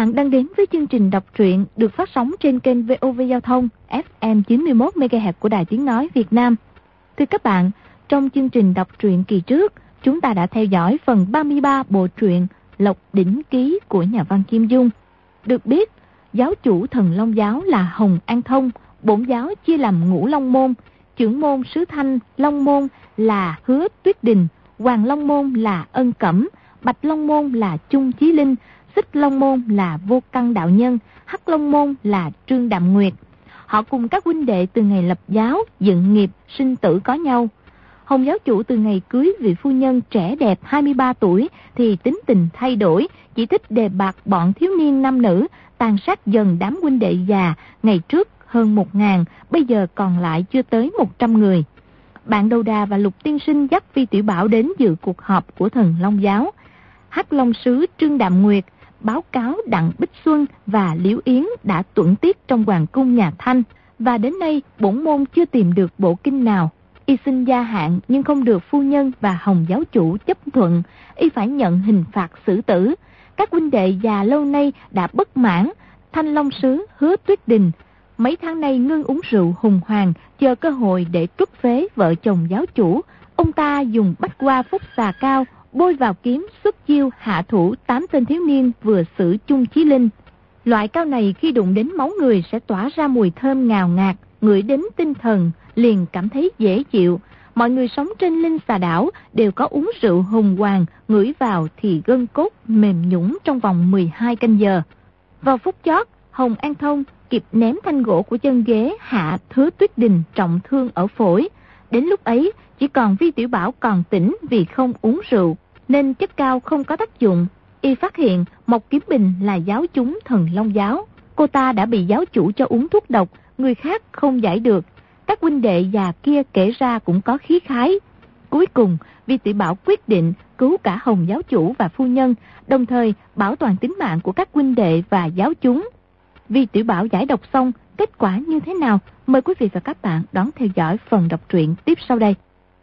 bạn đang đến với chương trình đọc truyện được phát sóng trên kênh VOV Giao thông FM 91 MHz của Đài Tiếng nói Việt Nam. Thưa các bạn, trong chương trình đọc truyện kỳ trước, chúng ta đã theo dõi phần 33 bộ truyện Lộc Đỉnh Ký của nhà văn Kim Dung. Được biết, giáo chủ Thần Long giáo là Hồng An Thông, bổn giáo chia làm Ngũ Long môn, trưởng môn Sứ Thanh, Long môn là Hứa Tuyết Đình, Hoàng Long môn là Ân Cẩm, Bạch Long môn là Chung Chí Linh, Xích Long môn là Vô Căn đạo nhân, Hắc Long môn là Trương Đạm Nguyệt. Họ cùng các huynh đệ từ ngày lập giáo, dựng nghiệp, sinh tử có nhau. Hồng giáo chủ từ ngày cưới vị phu nhân trẻ đẹp 23 tuổi thì tính tình thay đổi, chỉ thích đề bạt bọn thiếu niên nam nữ, tàn sát dần đám huynh đệ già, ngày trước hơn 1.000, bây giờ còn lại chưa tới 100 người. Bạn Đầu Đà và Lục Tiên Sinh dắt Vi Tiểu Bảo đến dự cuộc họp của Thần Long giáo. Hắc Long sứ Trương Đạm Nguyệt báo cáo Đặng Bích Xuân và Liễu Yến đã tuẫn tiết trong hoàng cung nhà Thanh, và đến nay bổn môn chưa tìm được bộ kinh nào. Y xin gia hạn nhưng không được phu nhân và Hồng giáo chủ chấp thuận, y phải nhận hình phạt xử tử. Các huynh đệ già lâu nay đã bất mãn. Thanh Long sứ Hứa Tuyết Đình mấy tháng nay ngưng uống rượu hùng hoàng, chờ cơ hội để trút phế vợ chồng giáo chủ. Ông ta dùng bách hoa phúc xà cao bôi vào kiếm, xuất chiêu hạ thủ 8 tên thiếu niên vừa xử Chung Chí Linh. Loại cao này khi đụng đến máu người sẽ tỏa ra mùi thơm ngào ngạt, ngửi đến tinh thần liền cảm thấy dễ chịu. Mọi người sống trên Linh Xà đảo đều có uống rượu hùng hoàng, ngửi vào thì gân cốt mềm nhũn trong vòng 12 canh giờ. Vào phút chót, Hồng An Thông kịp ném thanh gỗ của chân ghế hạ Hứa Tuyết Đình trọng thương ở phổi. Đến lúc ấy, chỉ còn Vi Tiểu Bảo còn tỉnh vì không uống rượu, nên chất cao không có tác dụng. Y phát hiện Mộc Kiếm Bình là giáo chúng Thần Long giáo. Cô ta đã bị giáo chủ cho uống thuốc độc, người khác không giải được. Các huynh đệ già kia kể ra cũng có khí khái. Cuối cùng, Vi Tiểu Bảo quyết định cứu cả Hồng giáo chủ và phu nhân, đồng thời bảo toàn tính mạng của các huynh đệ và giáo chúng. Vi Tiểu Bảo giải độc xong, kết quả như thế nào? Mời quý vị và các bạn đón theo dõi phần đọc truyện tiếp sau đây.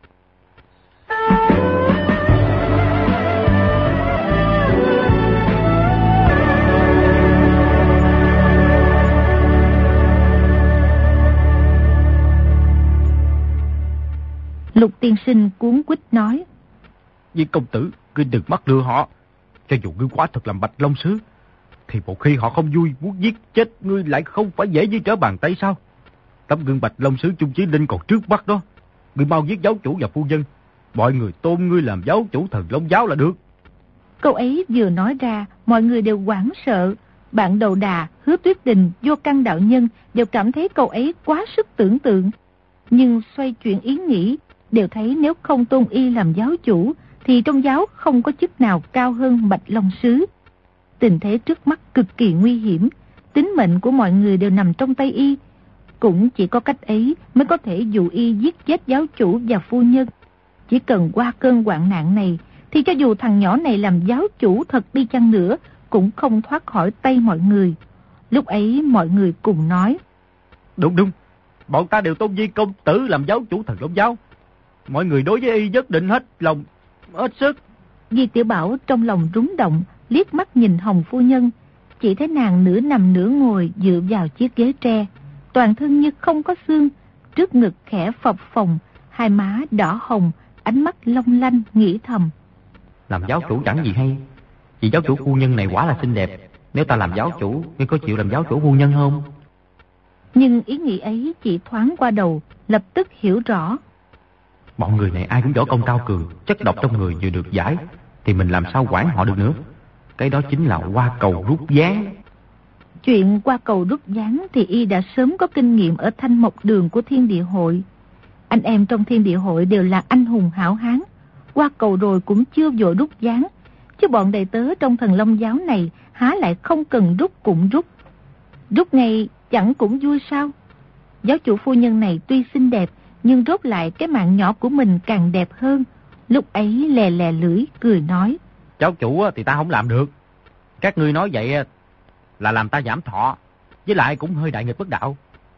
Lục Tiên Sinh cuống quýt nói: Viên công tử, ngươi đừng mắc lừa họ. Cho dù ngươi quá thật làm Bạch Long sứ, thì một khi họ không vui muốn giết chết ngươi lại không phải dễ như trở bàn tay sao? Tấm gương Bạch Long sứ Chung Chí Linh còn trước mắt đó. Ngươi mau giết giáo chủ và phu nhân, mọi người tôn ngươi làm giáo chủ Thần Long giáo là được. Câu ấy vừa nói ra, mọi người đều hoảng sợ. Bạn Đầu Đà, Hứa Tuyết Đình, Vô Căn đạo nhân đều cảm thấy câu ấy quá sức tưởng tượng. Nhưng xoay chuyển ý nghĩ, đều thấy nếu không tôn y làm giáo chủ thì trong giáo không có chức nào cao hơn Bạch Long sứ. Tình thế trước mắt cực kỳ nguy hiểm, tính mệnh của mọi người đều nằm trong tay y. Cũng chỉ có cách ấy mới có thể dụ y giết chết giáo chủ và phu nhân. Chỉ cần qua cơn hoạn nạn này thì cho dù thằng nhỏ này làm giáo chủ thật đi chăng nữa cũng không thoát khỏi tay mọi người. Lúc ấy mọi người cùng nói: Đúng, bọn ta đều tôn Viên công tử làm giáo chủ Thần Long giáo. Mọi người đối với y nhất định hết lòng, hết sức. Vi Tiểu Bảo trong lòng rúng động, liếc mắt nhìn Hồng phu nhân, chỉ thấy nàng nửa nằm nửa ngồi dựa vào chiếc ghế tre, toàn thân như không có xương, trước ngực khẽ phập phồng, hai má đỏ hồng, ánh mắt long lanh, nghĩ thầm: Làm giáo chủ chẳng gì hay, vì giáo chủ phu nhân này quả là xinh đẹp. Nếu ta làm giáo chủ, ngươi có chịu làm giáo chủ phu nhân không? Nhưng ý nghĩ ấy chỉ thoáng qua đầu, lập tức hiểu rõ. Bọn người này ai cũng võ công cao cường, chất độc trong người vừa được giải, thì mình làm sao quản họ được nữa. Cái đó chính là qua cầu rút ván. Chuyện qua cầu rút ván thì y đã sớm có kinh nghiệm ở Thanh Mộc Đường của Thiên Địa Hội. Anh em trong Thiên Địa Hội đều là anh hùng hảo hán, qua cầu rồi cũng chưa vội rút ván. Chứ bọn đầy tớ trong Thần Long giáo này há lại không cần rút cũng rút. Rút ngay chẳng cũng vui sao? Giáo chủ phu nhân này tuy xinh đẹp, nhưng rốt lại cái mạng nhỏ của mình càng đẹp hơn. Lúc ấy lè lè lưỡi cười nói: Giáo chủ thì ta không làm được. Các ngươi nói vậy là làm ta giảm thọ, với lại cũng hơi đại nghịch bất đạo.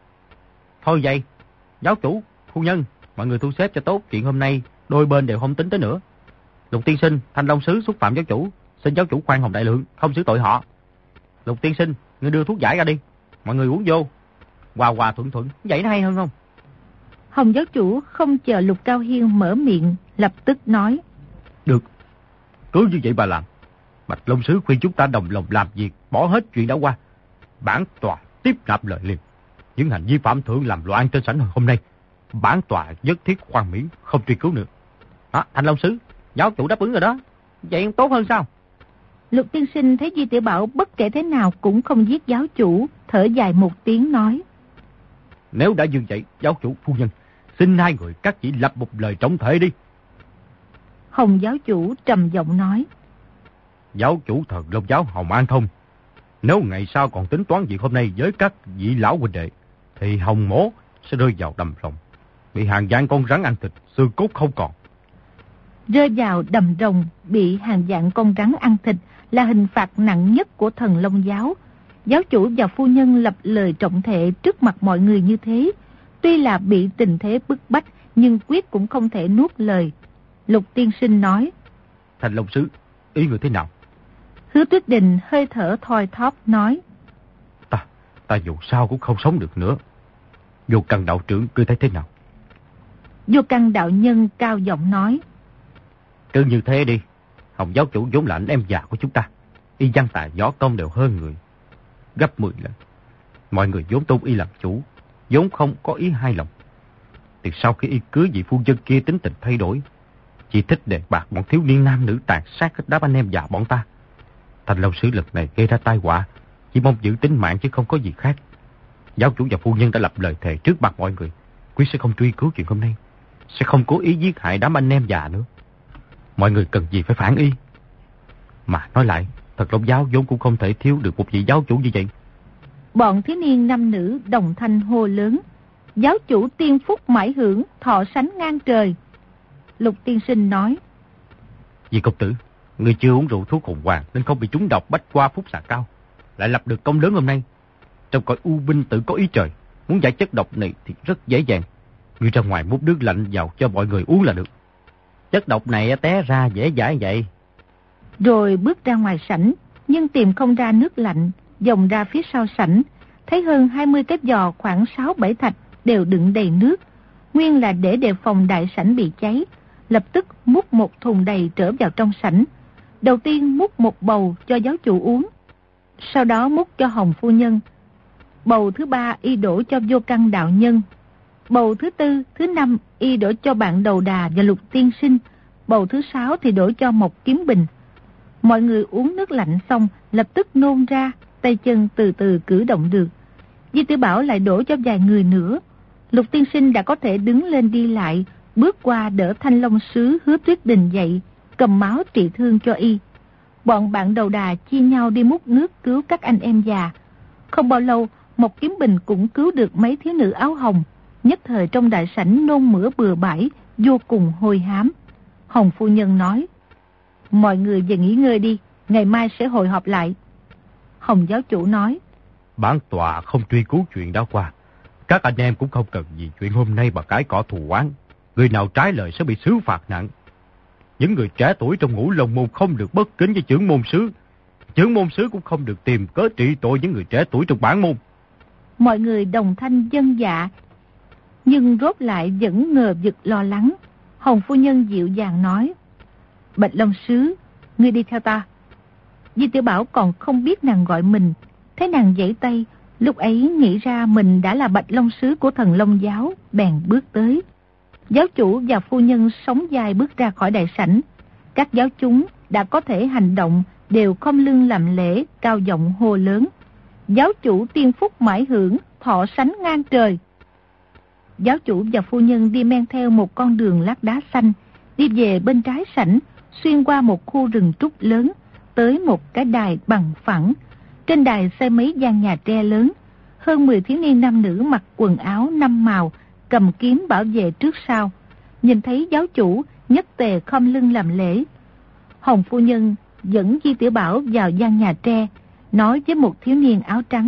Thôi vậy, giáo chủ, phu nhân, mọi người thu xếp cho tốt, chuyện hôm nay đôi bên đều không tính tới nữa. Lục tiên sinh, Thanh Long sứ xúc phạm giáo chủ, xin giáo chủ khoan hồng đại lượng, không xử tội họ. Lục tiên sinh, ngươi đưa thuốc giải ra đi. Mọi người uống vô. Hòa hòa thuận thuận, vậy nó hay hơn không? Hồng giáo chủ không chờ Lục Cao Hiên mở miệng, lập tức nói. Được, cứ như vậy bà làm. Bạch Long Sứ khuyên chúng ta đồng lòng làm việc, bỏ hết chuyện đã qua. Bản tòa tiếp nạp lời liền. Những hành vi phạm thượng làm loạn trên sảnh hôm nay, bản tòa nhất thiết khoan miễn, không truy cứu nữa. Thanh Long Sứ, giáo chủ đáp ứng rồi đó. Vậy tốt hơn sao? Lục tiên sinh thấy Di Tiểu Bảo bất kể thế nào cũng không giết giáo chủ, thở dài một tiếng nói. Nếu đã như vậy, giáo chủ phu nhân, xin hai người các chỉ lập một lời trọng thể đi. Hồng giáo chủ trầm giọng nói. Giáo chủ Thần Long giáo Hồng An Thông, nếu ngày sau còn tính toán việc hôm nay với các vị lão huynh đệ, thì Hồng mỗ sẽ rơi vào đầm rồng, bị hàng vạn con rắn ăn thịt, xương cốt không còn. Rơi vào đầm rồng, bị hàng vạn con rắn ăn thịt là hình phạt nặng nhất của Thần Long giáo. Giáo chủ và phu nhân lập lời trọng thệ trước mặt mọi người như thế, tuy là bị tình thế bức bách, nhưng quyết cũng không thể nuốt lời. Lục tiên sinh nói. Thanh Long Sứ, ý người thế nào? Hứa Tuyết Đình hơi thở thoi thóp nói. Ta dù sao cũng không sống được nữa. Vô Căn đạo trưởng cứ thấy thế nào? Vô Căn đạo nhân cao giọng nói. Cứ như thế đi. Hồng giáo chủ vốn là anh em già của chúng ta. Y văn tài võ công đều hơn người gấp 10 lần. Mọi người vốn tôn y làm chủ, vốn không có ý hai lòng. Từ sau khi y cưới vị phu nhân kia tính tình thay đổi, chỉ thích đề bạc bọn thiếu niên nam nữ tàn sát hết đám anh em già bọn ta. Thanh Long Sứ lần này gây ra tai họa, chỉ mong giữ tính mạng chứ không có gì khác. Giáo chủ và phu nhân đã lập lời thề trước mặt mọi người, quyết sẽ không truy cứu chuyện hôm nay, sẽ không cố ý giết hại đám anh em già nữa. Mọi người cần gì phải phản y. Mà nói lại, Thần Long giáo vốn cũng không thể thiếu được một vị giáo chủ như vậy. Bọn thiếu niên nam nữ đồng thanh hô lớn. Giáo chủ tiên phúc mãi hưởng, thọ sánh ngang trời. Lục tiên sinh nói. Vì công tử, người chưa uống rượu thuốc hồn hoàng nên không bị trúng độc bách qua phúc xạ cao, lại lập được công lớn hôm nay. Trong cõi u binh tự có ý trời, muốn giải chất độc này thì rất dễ dàng. Người ra ngoài múc nước lạnh vào cho mọi người uống là được. Chất độc này té ra dễ giải vậy. Rồi bước ra ngoài sảnh, nhưng tìm không ra nước lạnh, vòng ra phía sau sảnh, thấy hơn 20 cái giò khoảng 6-7 thạch đều đựng đầy nước, nguyên là để đề phòng đại sảnh bị cháy. Lập tức múc một thùng đầy trở vào trong sảnh. Đầu tiên múc một bầu cho giáo chủ uống, sau đó múc cho Hồng phu nhân. Bầu thứ 3 y đổ cho Vô Căn đạo nhân. Bầu thứ 4, thứ 5 y đổ cho bạn Đầu Đà và Lục tiên sinh. Bầu thứ 6 thì đổ cho Mộc Kiếm Bình. Mọi người uống nước lạnh xong, lập tức nôn ra, tay chân từ từ cử động được. Di Tiểu Bảo lại đổ cho vài người nữa. Lục tiên sinh đã có thể đứng lên đi lại, bước qua đỡ Thanh Long Sứ Hứa Tuyết Đình dậy, cầm máu trị thương cho y. Bọn bạn Đầu Đà chia nhau đi múc nước cứu các anh em già. Không bao lâu, Mộc Kiếm Bình cũng cứu được mấy thiếu nữ áo hồng. Nhất thời trong đại sảnh nôn mửa bừa bãi, vô cùng hôi hám. Hồng phu nhân nói. Mọi người về nghỉ ngơi đi, ngày mai sẽ hội họp lại. Hồng giáo chủ nói. Bản tòa không truy cứu chuyện đã qua. Các anh em cũng không cần vì chuyện hôm nay mà cãi cọ thù oán. Người nào trái lời sẽ bị xử phạt nặng. Những người trẻ tuổi trong Ngũ Long môn không được bất kính với trưởng môn sứ. Trưởng môn sứ cũng không được tìm cớ trị tội những người trẻ tuổi trong bản môn. Mọi người đồng thanh vâng dạ, nhưng rốt lại vẫn ngờ vực lo lắng. Hồng phu nhân dịu dàng nói. Bạch Long Sứ, ngươi đi theo ta. Di Tiểu Bảo còn không biết nàng gọi mình, thấy nàng giãy tay, lúc ấy nghĩ ra mình đã là Bạch Long Sứ của Thần Long giáo, bèn bước tới. Giáo chủ và phu nhân sóng vai bước ra khỏi đại sảnh. Các giáo chúng đã có thể hành động, đều khom lưng làm lễ, cao giọng hô lớn. Giáo chủ tiên phúc mãi hưởng, thọ sánh ngang trời. Giáo chủ và phu nhân đi men theo một con đường lát đá xanh, đi về bên trái sảnh, xuyên qua một khu rừng trúc lớn, tới một cái đài bằng phẳng. Trên đài xây mấy gian nhà tre lớn, hơn 10 thiếu niên nam nữ mặc quần áo 5 màu, cầm kiếm bảo vệ trước sau. Nhìn thấy giáo chủ, nhất tề khom lưng làm lễ. Hồng phu nhân dẫn Di Tiểu Bảo vào gian nhà tre, nói với một thiếu niên áo trắng.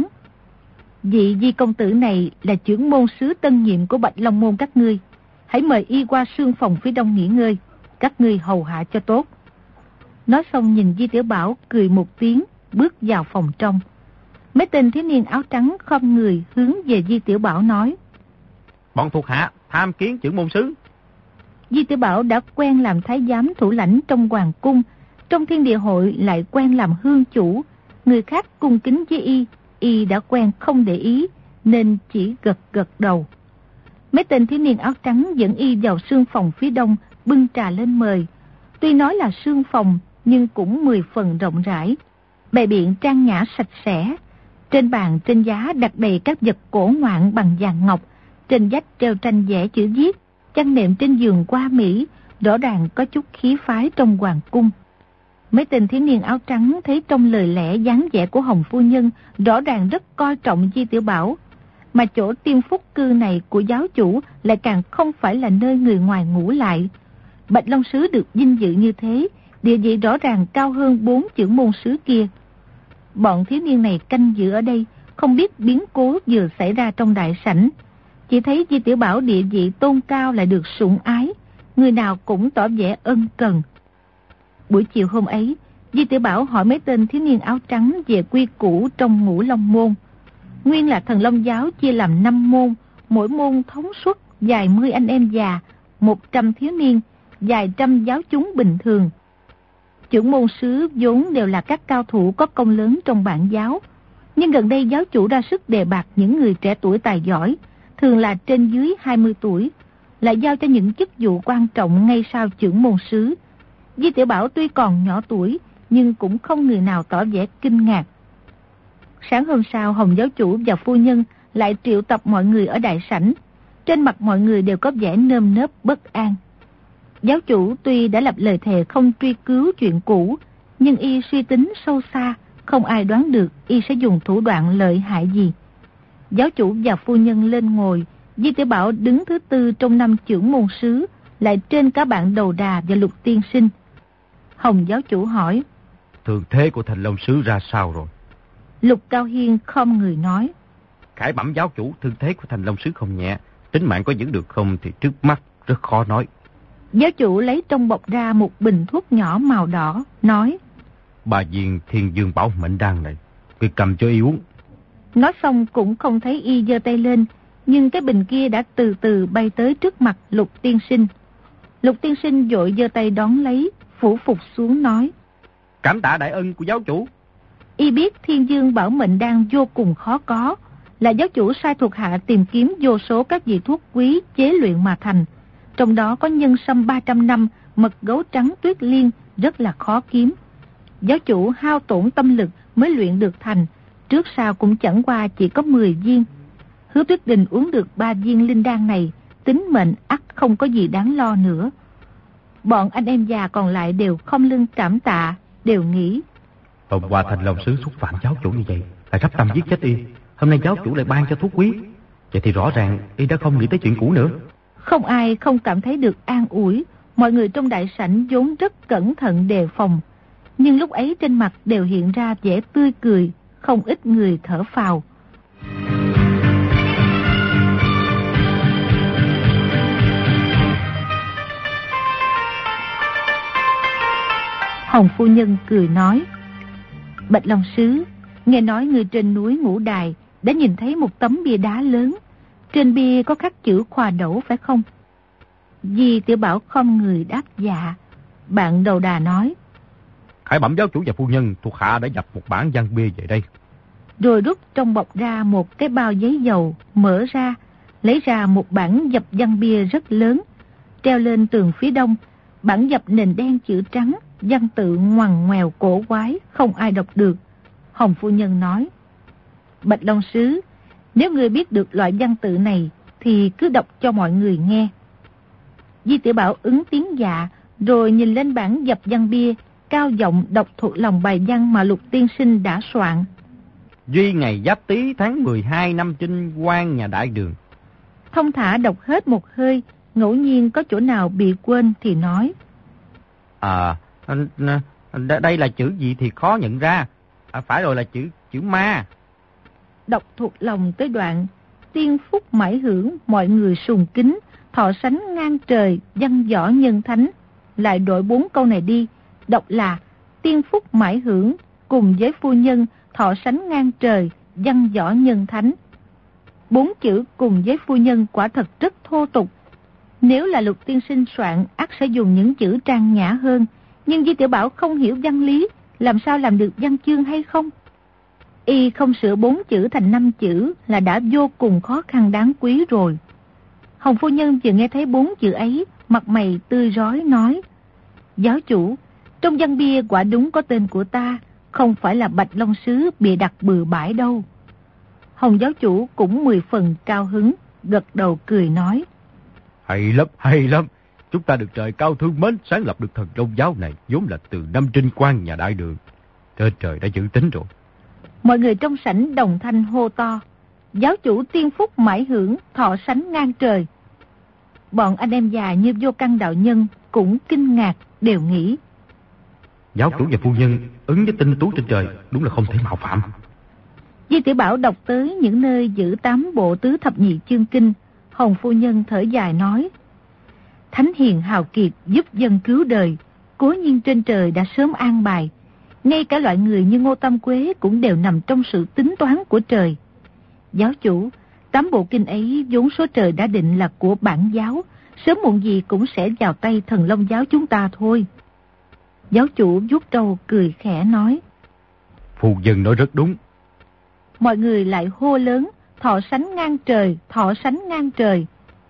Vị Di công tử này là trưởng môn sứ tân nhiệm của Bạch Long môn các ngươi. Hãy mời y qua sương phòng phía đông nghỉ ngơi, các ngươi hầu hạ cho tốt. Nói xong nhìn Di Tiểu Bảo cười một tiếng, bước vào phòng trong. Mấy tên thiếu niên áo trắng khom người hướng về Di Tiểu Bảo nói: Bọn thuộc hạ tham kiến trưởng môn sứ. Di Tiểu Bảo đã quen làm thái giám thủ lãnh trong hoàng cung, trong thiên địa hội lại quen làm hương chủ. Người khác cung kính với y đã quen không để ý, nên chỉ gật gật đầu. Mấy tên thiếu niên áo trắng dẫn y vào sương phòng phía đông, bưng trà lên mời. Tuy nói là sương phòng, nhưng cũng 10 phần rộng rãi, bày biện trang nhã sạch sẽ. Trên bàn trên giá đặt đầy các vật cổ ngoạn bằng vàng ngọc, trên vách treo tranh vẽ chữ viết, chăn nệm trên giường hoa mỹ, rõ ràng có chút khí phái trong hoàng cung. Mấy tên thiếu niên áo trắng thấy trong lời lẽ dáng vẻ của Hồng phu nhân rõ ràng rất coi trọng Di Tiểu Bảo, mà chỗ Tiên Phúc cư này của giáo chủ lại càng không phải là nơi người ngoài ngủ lại. Bạch Long sứ được vinh dự như thế, địa vị rõ ràng cao hơn 4 trưởng môn sứ kia. Bọn thiếu niên này canh giữ ở đây, không biết biến cố vừa xảy ra trong đại sảnh. Chỉ thấy Di Tiểu Bảo địa vị tôn cao lại được sủng ái, người nào cũng tỏ vẻ ân cần. Buổi chiều hôm ấy, Di Tiểu Bảo hỏi mấy tên thiếu niên áo trắng về quy củ trong Ngũ Long môn. Nguyên là Thần Long giáo chia làm 5 môn, mỗi môn thống suất vài 10 anh em già, 100 thiếu niên, vài trăm giáo chúng bình thường. Trưởng môn sứ vốn đều là các cao thủ có công lớn trong bản giáo, nhưng gần đây giáo chủ ra sức đề bạt những người trẻ tuổi tài giỏi, thường là trên dưới 20 tuổi, lại giao cho những chức vụ quan trọng ngay sau trưởng môn sứ. Di Tiểu Bảo tuy còn nhỏ tuổi, nhưng cũng không người nào tỏ vẻ kinh ngạc. Sáng hôm sau, Hồng giáo chủ và phu nhân lại triệu tập mọi người ở đại sảnh. Trên mặt mọi người đều có vẻ nơm nớp bất an. Giáo chủ tuy đã lập lời thề không truy cứu chuyện cũ, nhưng y suy tính sâu xa, không ai đoán được y sẽ dùng thủ đoạn lợi hại gì. Giáo chủ và phu nhân lên ngồi, Di Tiểu Bảo đứng thứ tư trong 5 trưởng môn sứ, lại trên cả bạn Đầu Đà và Lục tiên sinh. Hồng giáo chủ hỏi: Thường thế của Thành Long sứ ra sao rồi? Lục Cao Hiên khom người nói: Khải bẩm giáo chủ, thương thế của Thành Long sứ không nhẹ, tính mạng có giữ được không thì trước mắt rất khó nói. Giáo chủ lấy trong bọc ra một bình thuốc nhỏ màu đỏ, nói: 3 viên Thiên Dương Bảo Mệnh Đan này, cứ cầm cho y uống. Nói xong cũng không thấy y giơ tay lên, nhưng cái bình kia đã từ từ bay tới trước mặt Lục tiên sinh. Lục tiên sinh vội giơ tay đón lấy, phủ phục xuống nói: Cảm tạ đại ân của giáo chủ. Y biết Thiên Dương Bảo Mệnh Đan vô cùng khó có, là giáo chủ sai thuộc hạ tìm kiếm vô số các vị thuốc quý chế luyện mà thành. Trong đó có nhân sâm 300 năm, mật gấu trắng tuyết liên rất là khó kiếm. Giáo chủ hao tổn tâm lực mới luyện được thành, trước sau cũng chẳng qua chỉ có 10 viên. Hứa Tuyết Đình uống được 3 viên linh đan này, tính mệnh ắt không có gì đáng lo nữa. Bọn anh em già còn lại đều không lưng cảm tạ, đều nghĩ: Hôm qua Thành Long sứ xúc phạm giáo chủ như vậy, lại sắp tâm giết chết y. Hôm nay giáo chủ lại ban cho thuốc quý, vậy thì rõ ràng y đã không nghĩ tới chuyện cũ nữa. Không ai không cảm thấy được an ủi. Mọi người trong đại sảnh vốn rất cẩn thận đề phòng, nhưng lúc ấy trên mặt đều hiện ra vẻ tươi cười, không ít người thở phào. Hồng phu nhân cười nói: Bạch Long sứ, nghe nói người trên núi Ngũ Đài đã nhìn thấy một tấm bia đá lớn, trên bia có khắc chữ Khoa Đẩu phải không? Di Tiểu Bảo không người đáp dạ. Bạn Đầu Đà nói: Khải bẩm giáo chủ và phu nhân, thuộc hạ đã nhập một bản văn bia về đây. Rồi rút trong bọc ra một cái bao giấy dầu, mở ra, lấy ra một bản dập văn bia rất lớn, treo lên tường phía đông. Bản dập nền đen chữ trắng, văn tự ngoằn ngoèo cổ quái, không ai đọc được. Hồng phu nhân nói: Bạch Long sứ, nếu ngươi biết được loại văn tự này thì cứ đọc cho mọi người nghe. Di Tiểu Bảo ứng tiếng dạ, rồi nhìn lên bản dập văn bia, cao giọng đọc thuộc lòng bài văn mà Lục tiên sinh đã soạn. Duy ngày Giáp Tý tháng 12 năm Chinh Quan nhà Đại Đường. Thông thả đọc hết một hơi, ngẫu nhiên có chỗ nào bị quên thì nói: Đây là chữ gì thì khó nhận ra. Phải rồi, là chữ ma. Đọc thuộc lòng tới đoạn: Tiên phúc mãi hưởng, mọi người sùng kính, thọ sánh ngang trời, văn võ nhân thánh. Lại đổi 4 câu này đi, đọc là: Tiên phúc mãi hưởng, cùng với phu nhân, thọ sánh ngang trời, văn võ nhân thánh. 4 chữ cùng với phu nhân quả thật rất thô tục. Nếu là Lục tiên sinh soạn, ắt sẽ dùng những chữ trang nhã hơn. Nhưng Di Tiểu Bảo không hiểu văn lý, làm sao làm được văn chương hay không? Y không sửa 4 chữ thành 5 chữ là đã vô cùng khó khăn đáng quý rồi. Hồng phu nhân vừa nghe thấy 4 chữ ấy, mặt mày tươi rói nói: Giáo chủ, trong văn bia quả đúng có tên của ta, không phải là Bạch Long Sứ bịa đặt bừa bãi đâu. Hồng giáo chủ cũng 10 phần cao hứng, gật đầu cười nói: Hay lắm, hay lắm. Chúng ta được trời cao thương mến, sáng lập được Thần Long giáo này, vốn là từ năm Trinh Quang nhà Đại Đường. Trên trời đã dự tính rồi. Mọi người trong sảnh đồng thanh hô to: Giáo chủ tiên phúc mãi hưởng, thọ sánh ngang trời. Bọn anh em già như Vô Căn đạo nhân cũng kinh ngạc, đều nghĩ: Giáo chủ và phu nhân ứng với tinh tú trên trời, đúng là không thể mạo phạm. Di Tiểu Bảo đọc tới những nơi giữ 8 bộ tứ thập nhị chương kinh. Hồng phu nhân thở dài nói: Thánh hiền hào kiệt giúp dân cứu đời, cố nhiên trên trời đã sớm an bài. Ngay cả loại người như Ngô Tam Quế cũng đều nằm trong sự tính toán của trời. Giáo chủ, 8 bộ kinh ấy vốn số trời đã định là của bản giáo, sớm muộn gì cũng sẽ vào tay Thần Long giáo chúng ta thôi. Giáo chủ vuốt râu cười khẽ nói: Phu nhân nói rất đúng. Mọi người lại hô lớn: Thọ sánh ngang trời, thọ sánh ngang trời.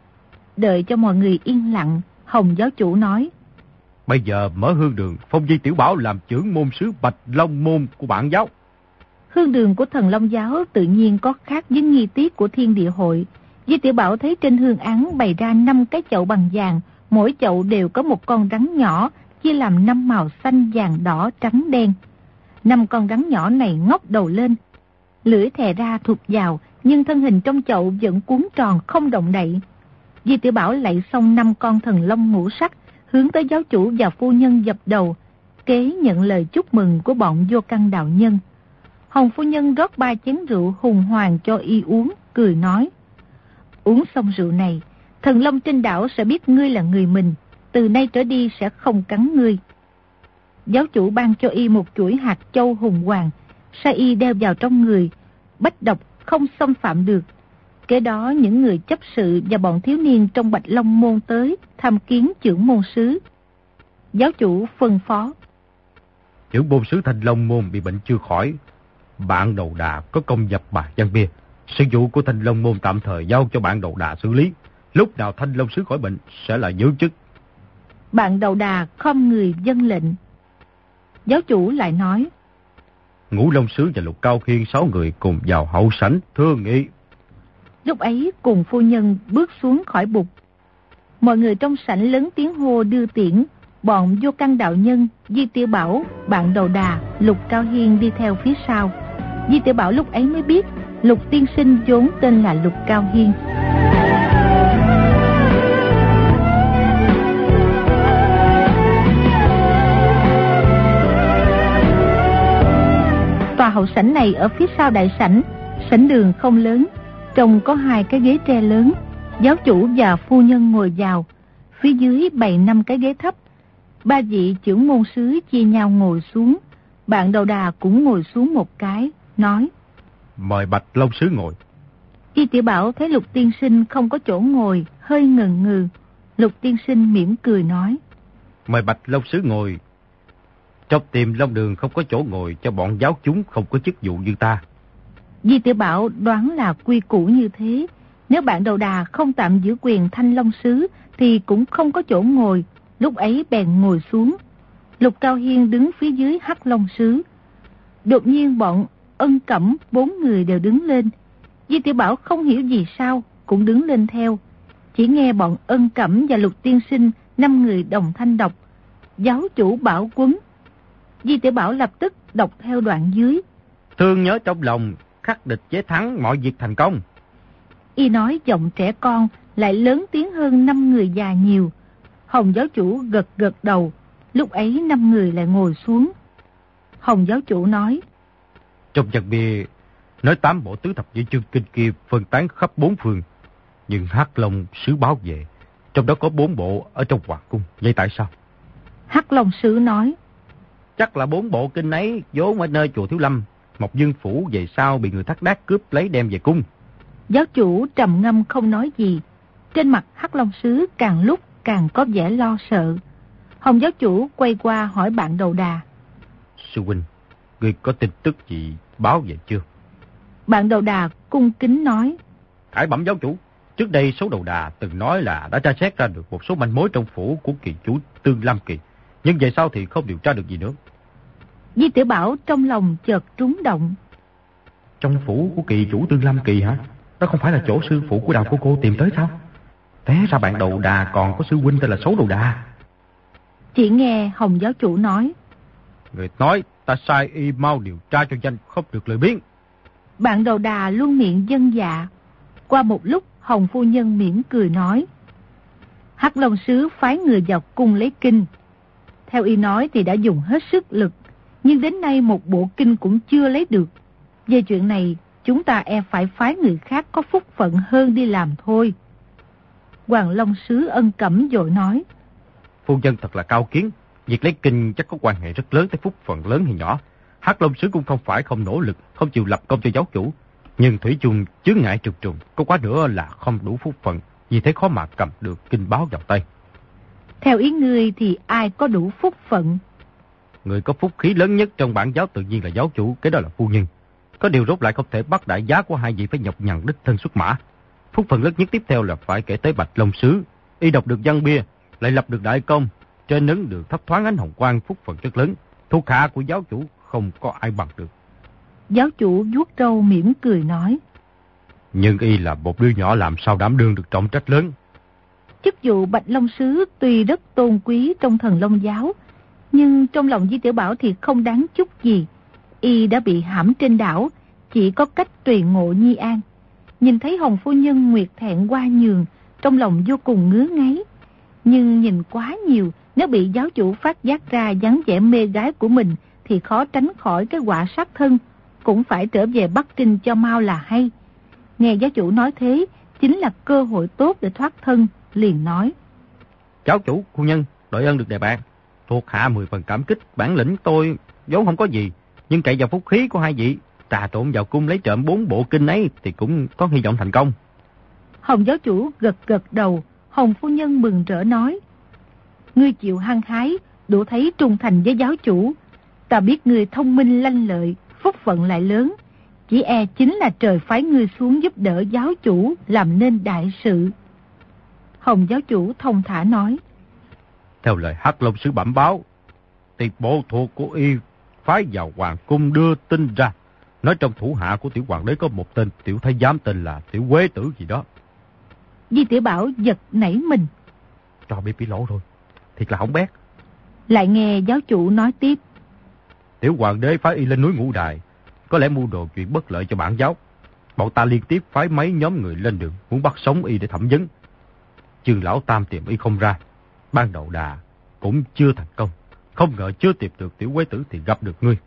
Đợi cho mọi người yên lặng, Hồng giáo chủ nói: Bây giờ mở hương đường, phong Di Tiểu Bảo làm trưởng môn sứ Bạch Long môn của bản giáo. Hương đường của Thần Long giáo tự nhiên có khác với nghi tiết của Thiên Địa hội. Di Tiểu Bảo thấy trên hương án bày ra 5 cái chậu bằng vàng, mỗi chậu đều có một con rắn nhỏ, chia làm 5 màu xanh, vàng, đỏ, trắng, đen. 5 con rắn nhỏ này ngóc đầu lên, lưỡi thè ra thụt vào, nhưng thân hình trong chậu vẫn cuốn tròn không động đậy. Di Tiểu Bảo lạy xong 5 con thần long ngũ sắc, hướng tới giáo chủ và phu nhân dập đầu, kế nhận lời chúc mừng của bọn Vô Căn đạo nhân. Hồng phu nhân rót 3 chén rượu hùng hoàng cho y uống, cười nói: Uống xong rượu này, thần long trên đảo sẽ biết ngươi là người mình, từ nay trở đi sẽ không cắn ngươi. Giáo chủ ban cho y một chuỗi hạt châu hùng hoàng, sai y đeo vào trong người, bách độc không xâm phạm được. Kế đó những người chấp sự và bọn thiếu niên trong Bạch Long môn tới tham kiến trưởng môn sứ. Giáo chủ phân phó: Trưởng môn sứ Thanh Long môn bị bệnh chưa khỏi, bạn đầu đà có công dập bài văn bia, sự vụ của Thanh Long môn tạm thời giao cho bạn đầu đà xử lý. Lúc nào Thanh Long sứ khỏi bệnh sẽ là giữ chức. Bạn đầu đà khom người vâng lệnh. Giáo chủ lại nói: Ngũ Long sứ và Lục Cao Khiên 6 người cùng vào hậu sảnh thương nghị. Lúc ấy cùng phu nhân bước xuống khỏi bục. Mọi người trong sảnh lớn tiếng hô đưa tiễn. Bọn Vô Căn đạo nhân, Di Tiểu Bảo, bạn đầu đà, Lục Cao Hiên đi theo phía sau. Di Tiểu Bảo lúc ấy mới biết Lục tiên sinh vốn tên là Lục Cao Hiên. Tòa hậu sảnh này ở phía sau đại sảnh. Sảnh đường không lớn, trông có 2 cái ghế tre lớn. Giáo chủ và phu nhân ngồi vào. Phía dưới bày 5 cái ghế thấp. 3 vị trưởng môn sứ chia nhau ngồi xuống. Bạn đầu đà cũng ngồi xuống một cái, nói: Mời Bạch Long sứ ngồi. Di Tiểu Bảo thấy Lục tiên sinh không có chỗ ngồi, hơi ngần ngừ. Lục tiên sinh mỉm cười nói: Mời Bạch Long sứ ngồi. Trong Tiềm Long đường không có chỗ ngồi cho bọn giáo chúng không có chức vụ như ta. Di Tiểu Bảo đoán là quy củ như thế. Nếu bạn đầu đà không tạm giữ quyền Thanh Long sứ thì cũng không có chỗ ngồi. Lúc ấy bèn ngồi xuống. Lục Cao Hiên đứng phía dưới Hắc Long sứ. Đột nhiên bọn Ân Cẩm 4 người đều đứng lên. Di Tiểu Bảo không hiểu gì sao cũng đứng lên theo. Chỉ nghe bọn Ân Cẩm và Lục tiên sinh 5 người đồng thanh đọc: Giáo chủ bảo quấn. Di Tiểu Bảo lập tức đọc theo đoạn dưới: Thương nhớ trong lòng, khắc địch chế thắng, mọi việc thành công. Y nói giọng trẻ con lại lớn tiếng hơn 5 người già nhiều. Hồng giáo chủ gật gật đầu. Lúc ấy 5 người lại ngồi xuống. Hồng giáo chủ nói: Trong văn bia nói 8 bộ tứ thập nhị chương kinh kia phân tán khắp 4 phương, nhưng Hắc Long sứ báo về, trong đó có 4 bộ ở trong hoàng cung. Vậy tại sao? Hắc Long sứ nói: Chắc là 4 bộ kinh ấy vốn ở nơi chùa Thiếu Lâm, Mộc Dương Phủ về sau bị người Thác Đác cướp lấy đem về cung. Giáo chủ trầm ngâm không nói gì. Trên mặt Hắc Long Sứ càng lúc càng có vẻ lo sợ. Hồng giáo chủ quay qua hỏi bạn Đầu Đà. Sư huynh, ngươi có tin tức gì báo về chưa? Bạn Đầu Đà cung kính nói. Khải bẩm giáo chủ, trước đây số Đầu Đà từng nói là đã tra xét ra được một số manh mối trong phủ của kỳ chủ Tương Lam Kỳ, nhưng về sau thì không điều tra được gì nữa. Di Tiểu Bảo trong lòng chợt trúng động. Trong phủ của kỳ chủ Tương Lam Kỳ hả? Đó không phải là chỗ sư phụ của Đào cô tìm tới sao? Té ra bạn Đầu Đà còn có sư huynh tên là Xấu Đầu Đà. Chỉ nghe Hồng giáo chủ nói. Người nói ta sai y mau điều tra cho nhanh, không được lười biếng. Bạn Đầu Đà luôn miệng dân dạ. Qua một lúc Hồng phu nhân mỉm cười nói. Hắc Long Sứ phái người vào cung lấy kinh. Theo y nói thì đã dùng hết sức lực, nhưng đến nay một bộ kinh cũng chưa lấy được. Về chuyện này chúng ta phải phái người khác có phúc phận hơn đi làm thôi. Hoàng Long Sứ Ân Cẩm vội nói. Phu nhân thật là cao kiến, việc lấy kinh chắc có quan hệ rất lớn tới phúc phận lớn hay nhỏ. Hắc Long Sứ cũng không phải không nỗ lực, không chịu lập công cho giáo chủ, nhưng thủy chung chướng ngại trùng trùng, có quá nữa là không đủ phúc phận, vì thế khó mà cầm được kinh báo vào tay. Theo ý ngươi thì ai có đủ phúc phận? Người có phúc khí lớn nhất trong bản giáo tự nhiên là giáo chủ, cái đó là phu nhân. Có điều rốt lại không thể bắt đại giá của hai vị phải nhọc nhằn đích thân xuất mã. Phúc phận lớn nhất tiếp theo là phải kể tới Bạch Long Sứ. Y đọc được văn bia, lại lập được đại công, trên nấn được thấp thoáng ánh hồng quang, phúc phận rất lớn. Thuộc hạ của giáo chủ không có ai bằng được. Giáo chủ vuốt râu mỉm cười nói. Nhưng y là một đứa nhỏ làm sao đảm đương được trọng trách lớn. Chức vụ Bạch Long Sứ tuy rất tôn quý trong Thần Long giáo, nhưng trong lòng Di Tiểu Bảo thì không đáng chút gì. Y đã bị hãm trên đảo, chỉ có cách tùy ngộ Nhi An. Nhìn thấy Hồng phu nhân nguyệt thẹn qua nhường, trong lòng vô cùng ngứa ngáy. Nhưng nhìn quá nhiều, nếu bị giáo chủ phát giác ra dáng vẻ mê gái của mình thì khó tránh khỏi cái họa sát thân, cũng phải trở về Bắc Kinh cho mau là hay. Nghe giáo chủ nói thế, chính là cơ hội tốt để thoát thân, liền nói. Giáo chủ, phu nhân, đội ơn được đề bạt. Thuộc hạ 10 phần cảm kích, bản lĩnh tôi vốn không có gì, nhưng cậy vào phúc khí của hai vị, trà trộn vào cung lấy trộm 4 bộ kinh ấy thì cũng có hy vọng thành công. Hồng giáo chủ gật gật đầu, Hồng phu nhân mừng rỡ nói. Ngươi chịu hăng hái, đủ thấy trung thành với giáo chủ. Ta biết ngươi thông minh lanh lợi, phúc phận lại lớn. Chỉ chính là trời phái ngươi xuống giúp đỡ giáo chủ làm nên đại sự. Hồng giáo chủ thông thả nói. Theo lời Hắc Long Sứ bẩm báo, thì bộ thuộc của y phái vào hoàng cung đưa tin ra, nói trong thủ hạ của tiểu hoàng đế có một tên tiểu thái giám tên là Tiểu Quế Tử gì đó. Di Tiểu Bảo giật nảy mình. Cho bị lỗ rồi, thiệt là hỏng bét. Lại nghe giáo chủ nói tiếp. Tiểu hoàng đế phái y lên núi Ngũ Đài, có lẽ mưu đồ chuyện bất lợi cho bản giáo. Bọn ta liên tiếp phái mấy nhóm người lên đường, muốn bắt sống y để thẩm vấn. Chương lão tam tìm y không ra, ban đầu đà cũng chưa thành công. Không ngờ chưa tìm được Tiểu Quế Tử thì gặp được ngươi.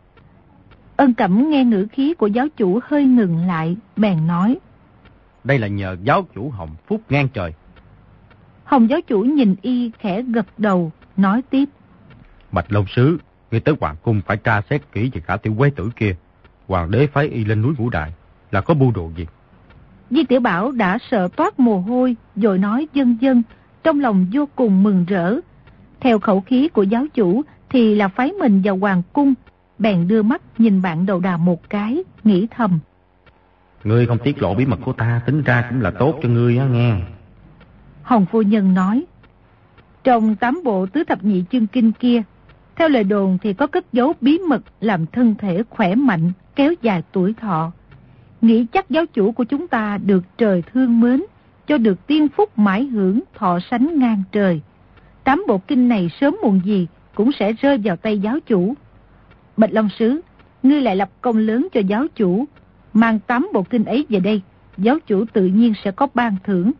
Ân Cẩm nghe ngữ khí của giáo chủ hơi ngừng lại, bèn nói. Đây là nhờ giáo chủ Hồng phúc ngang trời. Hồng giáo chủ nhìn y khẽ gật đầu, nói tiếp. Bạch Long Sứ, ngươi tới hoàng cung phải tra xét kỹ về cả Tiểu Quế Tử kia. Hoàng đế phái y lên núi Ngũ Đài là có mưu đồ gì? Di Tiểu Bảo đã sợ toát mồ hôi, rồi nói vâng vâng, trong lòng vô cùng mừng rỡ. Theo khẩu khí của giáo chủ thì là phái mình vào hoàng cung, bèn đưa mắt nhìn bạn Đầu Đà một cái, nghĩ thầm. Ngươi không tiết lộ bí mật của ta, tính ra cũng là tốt cho ngươi á nghe. Hồng phu nhân nói. Trong 8 bộ tứ thập nhị chương kinh kia, theo lời đồn thì có cất giấu bí mật làm thân thể khỏe mạnh, kéo dài tuổi thọ. Nghĩ chắc giáo chủ của chúng ta được trời thương mến, cho được tiên phúc mãi hưởng, thọ sánh ngang trời. 8 bộ kinh này sớm muộn gì cũng sẽ rơi vào tay giáo chủ. Bạch Long Sứ, ngươi lại lập công lớn cho giáo chủ, mang 8 bộ kinh ấy về đây, giáo chủ tự nhiên sẽ có ban thưởng.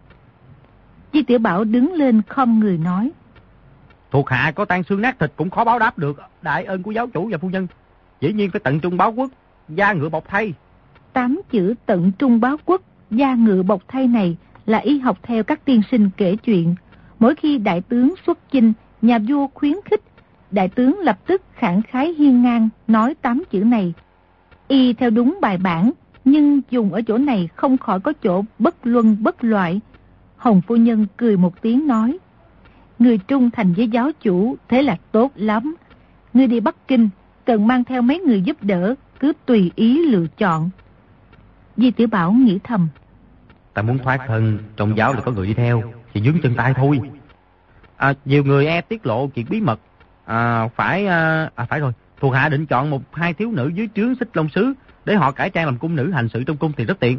Di Tiểu Bảo đứng lên khom người nói. Thuộc hạ có tan xương nát thịt cũng khó báo đáp được đại ơn của giáo chủ và phu nhân. Dĩ nhiên phải tận trung báo quốc, da ngựa bọc thây. 8 chữ tận trung báo quốc, da ngựa bọc thây này là y học theo các tiên sinh kể chuyện. Mỗi khi đại tướng xuất chinh, nhà vua khuyến khích, đại tướng lập tức khẳng khái hiên ngang nói 8 chữ này. Y theo đúng bài bản, nhưng dùng ở chỗ này không khỏi có chỗ bất luân bất loại. Hồng phu nhân cười một tiếng nói, người trung thành với giáo chủ thế là tốt lắm. Ngươi đi Bắc Kinh cần mang theo mấy người giúp đỡ, cứ tùy ý lựa chọn. Di Tiểu Bảo nghĩ thầm, ta muốn thoát thân, trong giáo là có người đi theo, chỉ dướng chân tay thôi. Nhiều người tiết lộ chuyện bí mật. Phải rồi, thuộc hạ định chọn 1-2 thiếu nữ dưới trướng Xích Long Sứ để họ cải trang làm cung nữ hành sự trong cung thì rất tiện.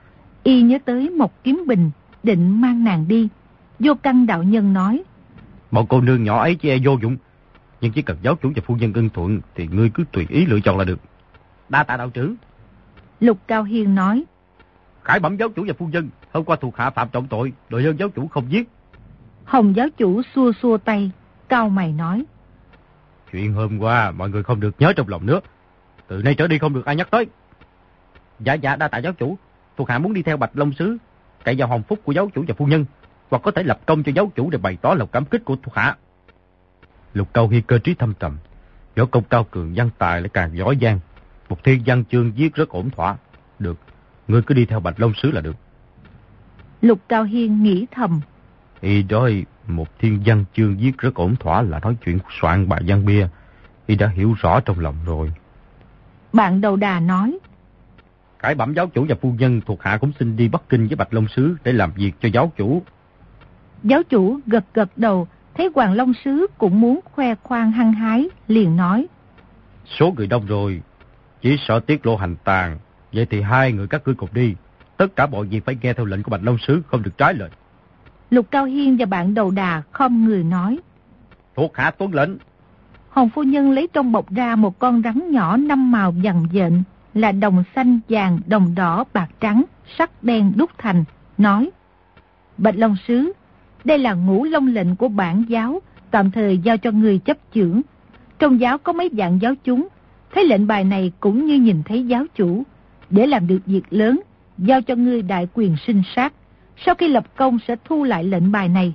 Y nhớ tới một kiếm bình, định mang nàng đi. Vô Căn đạo nhân nói, bọn cô nương nhỏ ấy chỉ vô dụng, nhưng chỉ cần giáo chủ và phu nhân ưng thuận thì ngươi cứ tùy ý lựa chọn là được. Đa tạ đạo trưởng. Lục Cao Hiên nói, khải bẩm giáo chủ và phu nhân, hôm qua thuộc hạ phạm trọng tội, đội ơn giáo chủ không giết. Hồng giáo chủ xua xua tay, cau mày nói, chuyện hôm qua mọi người không được nhớ trong lòng nữa, từ nay trở đi không được ai nhắc tới. Dạ đa tạ giáo chủ, thuộc hạ muốn đi theo Bạch Long Sứ, cậy vào hồng phúc của giáo chủ và phu nhân, hoặc có thể lập công cho giáo chủ để bày tỏ lòng cảm kích của thuộc hạ. Lục Cao Hiên cơ trí thâm trầm, võ công cao cường, văn tài lại càng giỏi giang, một thiên văn chương viết rất ổn thỏa. Được, ngươi cứ đi theo Bạch Long Sứ là được. Lục Cao Hiên nghĩ thầm, Y nói một thiên văn chương viết rất ổn thỏa là nói chuyện soạn bài văn bia, Y đã hiểu rõ trong lòng rồi. Bạn Đầu Đà nói, khải bẩm giáo chủ và phu nhân, thuộc hạ cũng xin đi Bắc Kinh với Bạch Long Sứ để làm việc cho giáo chủ. Giáo chủ gật gật đầu, thấy Hoàng Long Sứ cũng muốn khoe khoang hăng hái, liền nói, số người đông rồi, chỉ sợ tiết lộ hành tàng, vậy thì 2 người các ngươi cùng đi, tất cả mọi việc phải nghe theo lệnh của Bạch Long Sứ, không được trái lời. Lục Cao Hiên và bạn Đầu Đà khom người nói, thuộc hạ tuân lệnh. Hồng phu nhân lấy trong bọc ra một con rắn nhỏ 5 màu vằn vện, là đồng xanh, vàng, đồng đỏ, bạc trắng, sắc đen đúc thành, nói, Bạch Long Sứ, đây là ngũ long lệnh của bản giáo, tạm thời giao cho người chấp chưởng. Trong giáo có mấy vạn giáo chúng, thấy lệnh bài này cũng như nhìn thấy giáo chủ. Để làm được việc lớn, giao cho ngươi đại quyền sinh sát. Sau khi lập công sẽ thu lại lệnh bài này.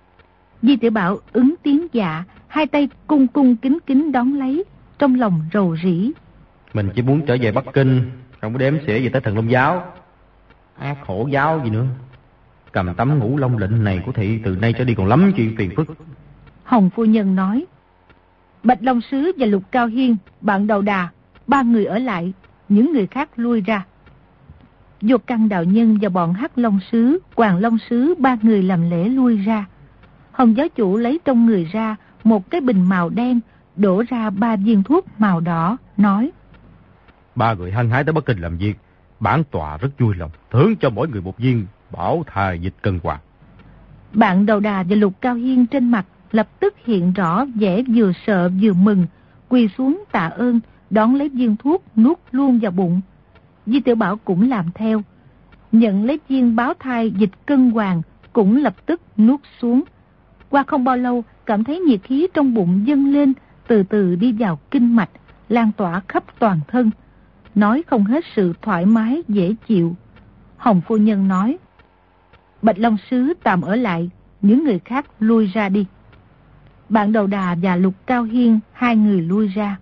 Di Tiểu Bảo ứng tiếng dạ, 2 tay cung cung kính kính đón lấy, trong lòng rầu rĩ. Mình chỉ muốn trở về Bắc Kinh, không có đếm xỉa gì tới Thần Long giáo. Ác khổ giáo gì nữa. Cầm tấm ngũ long lệnh này của thị từ nay trở đi còn lắm chuyện phiền phức. Hồng phu nhân nói, Bạch Long Sứ và Lục Cao Hiên, bạn Đầu Đà, 3 người ở lại, những người khác lui ra. Vô Căn đạo nhân và bọn Hắc Long Sứ, Hoàng Long Sứ 3 người làm lễ lui ra. Hồng giáo chủ lấy trong người ra một cái bình màu đen, đổ ra 3 viên thuốc màu đỏ, nói, 3 người hăng hái tới Bắc Kinh làm việc, bản tọa rất vui lòng thưởng cho mỗi người 1 viên, bảo thai dịch cân hoàng. Bạn Đầu Đà và Lục Cao Hiên trên mặt lập tức hiện rõ vẻ vừa sợ vừa mừng, quỳ xuống tạ ơn, đón lấy viên thuốc nuốt luôn vào bụng. Di Tiểu Bảo cũng làm theo, nhận lấy viên báo thai dịch cân hoàng, cũng lập tức nuốt xuống. Qua không bao lâu, cảm thấy nhiệt khí trong bụng dâng lên, từ từ đi vào kinh mạch, lan tỏa khắp toàn thân, nói không hết sự thoải mái dễ chịu. Hồng phu nhân nói, Bạch Long Sứ tạm ở lại, những người khác lui ra đi. Bạn Đầu Đà và Lục Cao Hiên 2 người lui ra.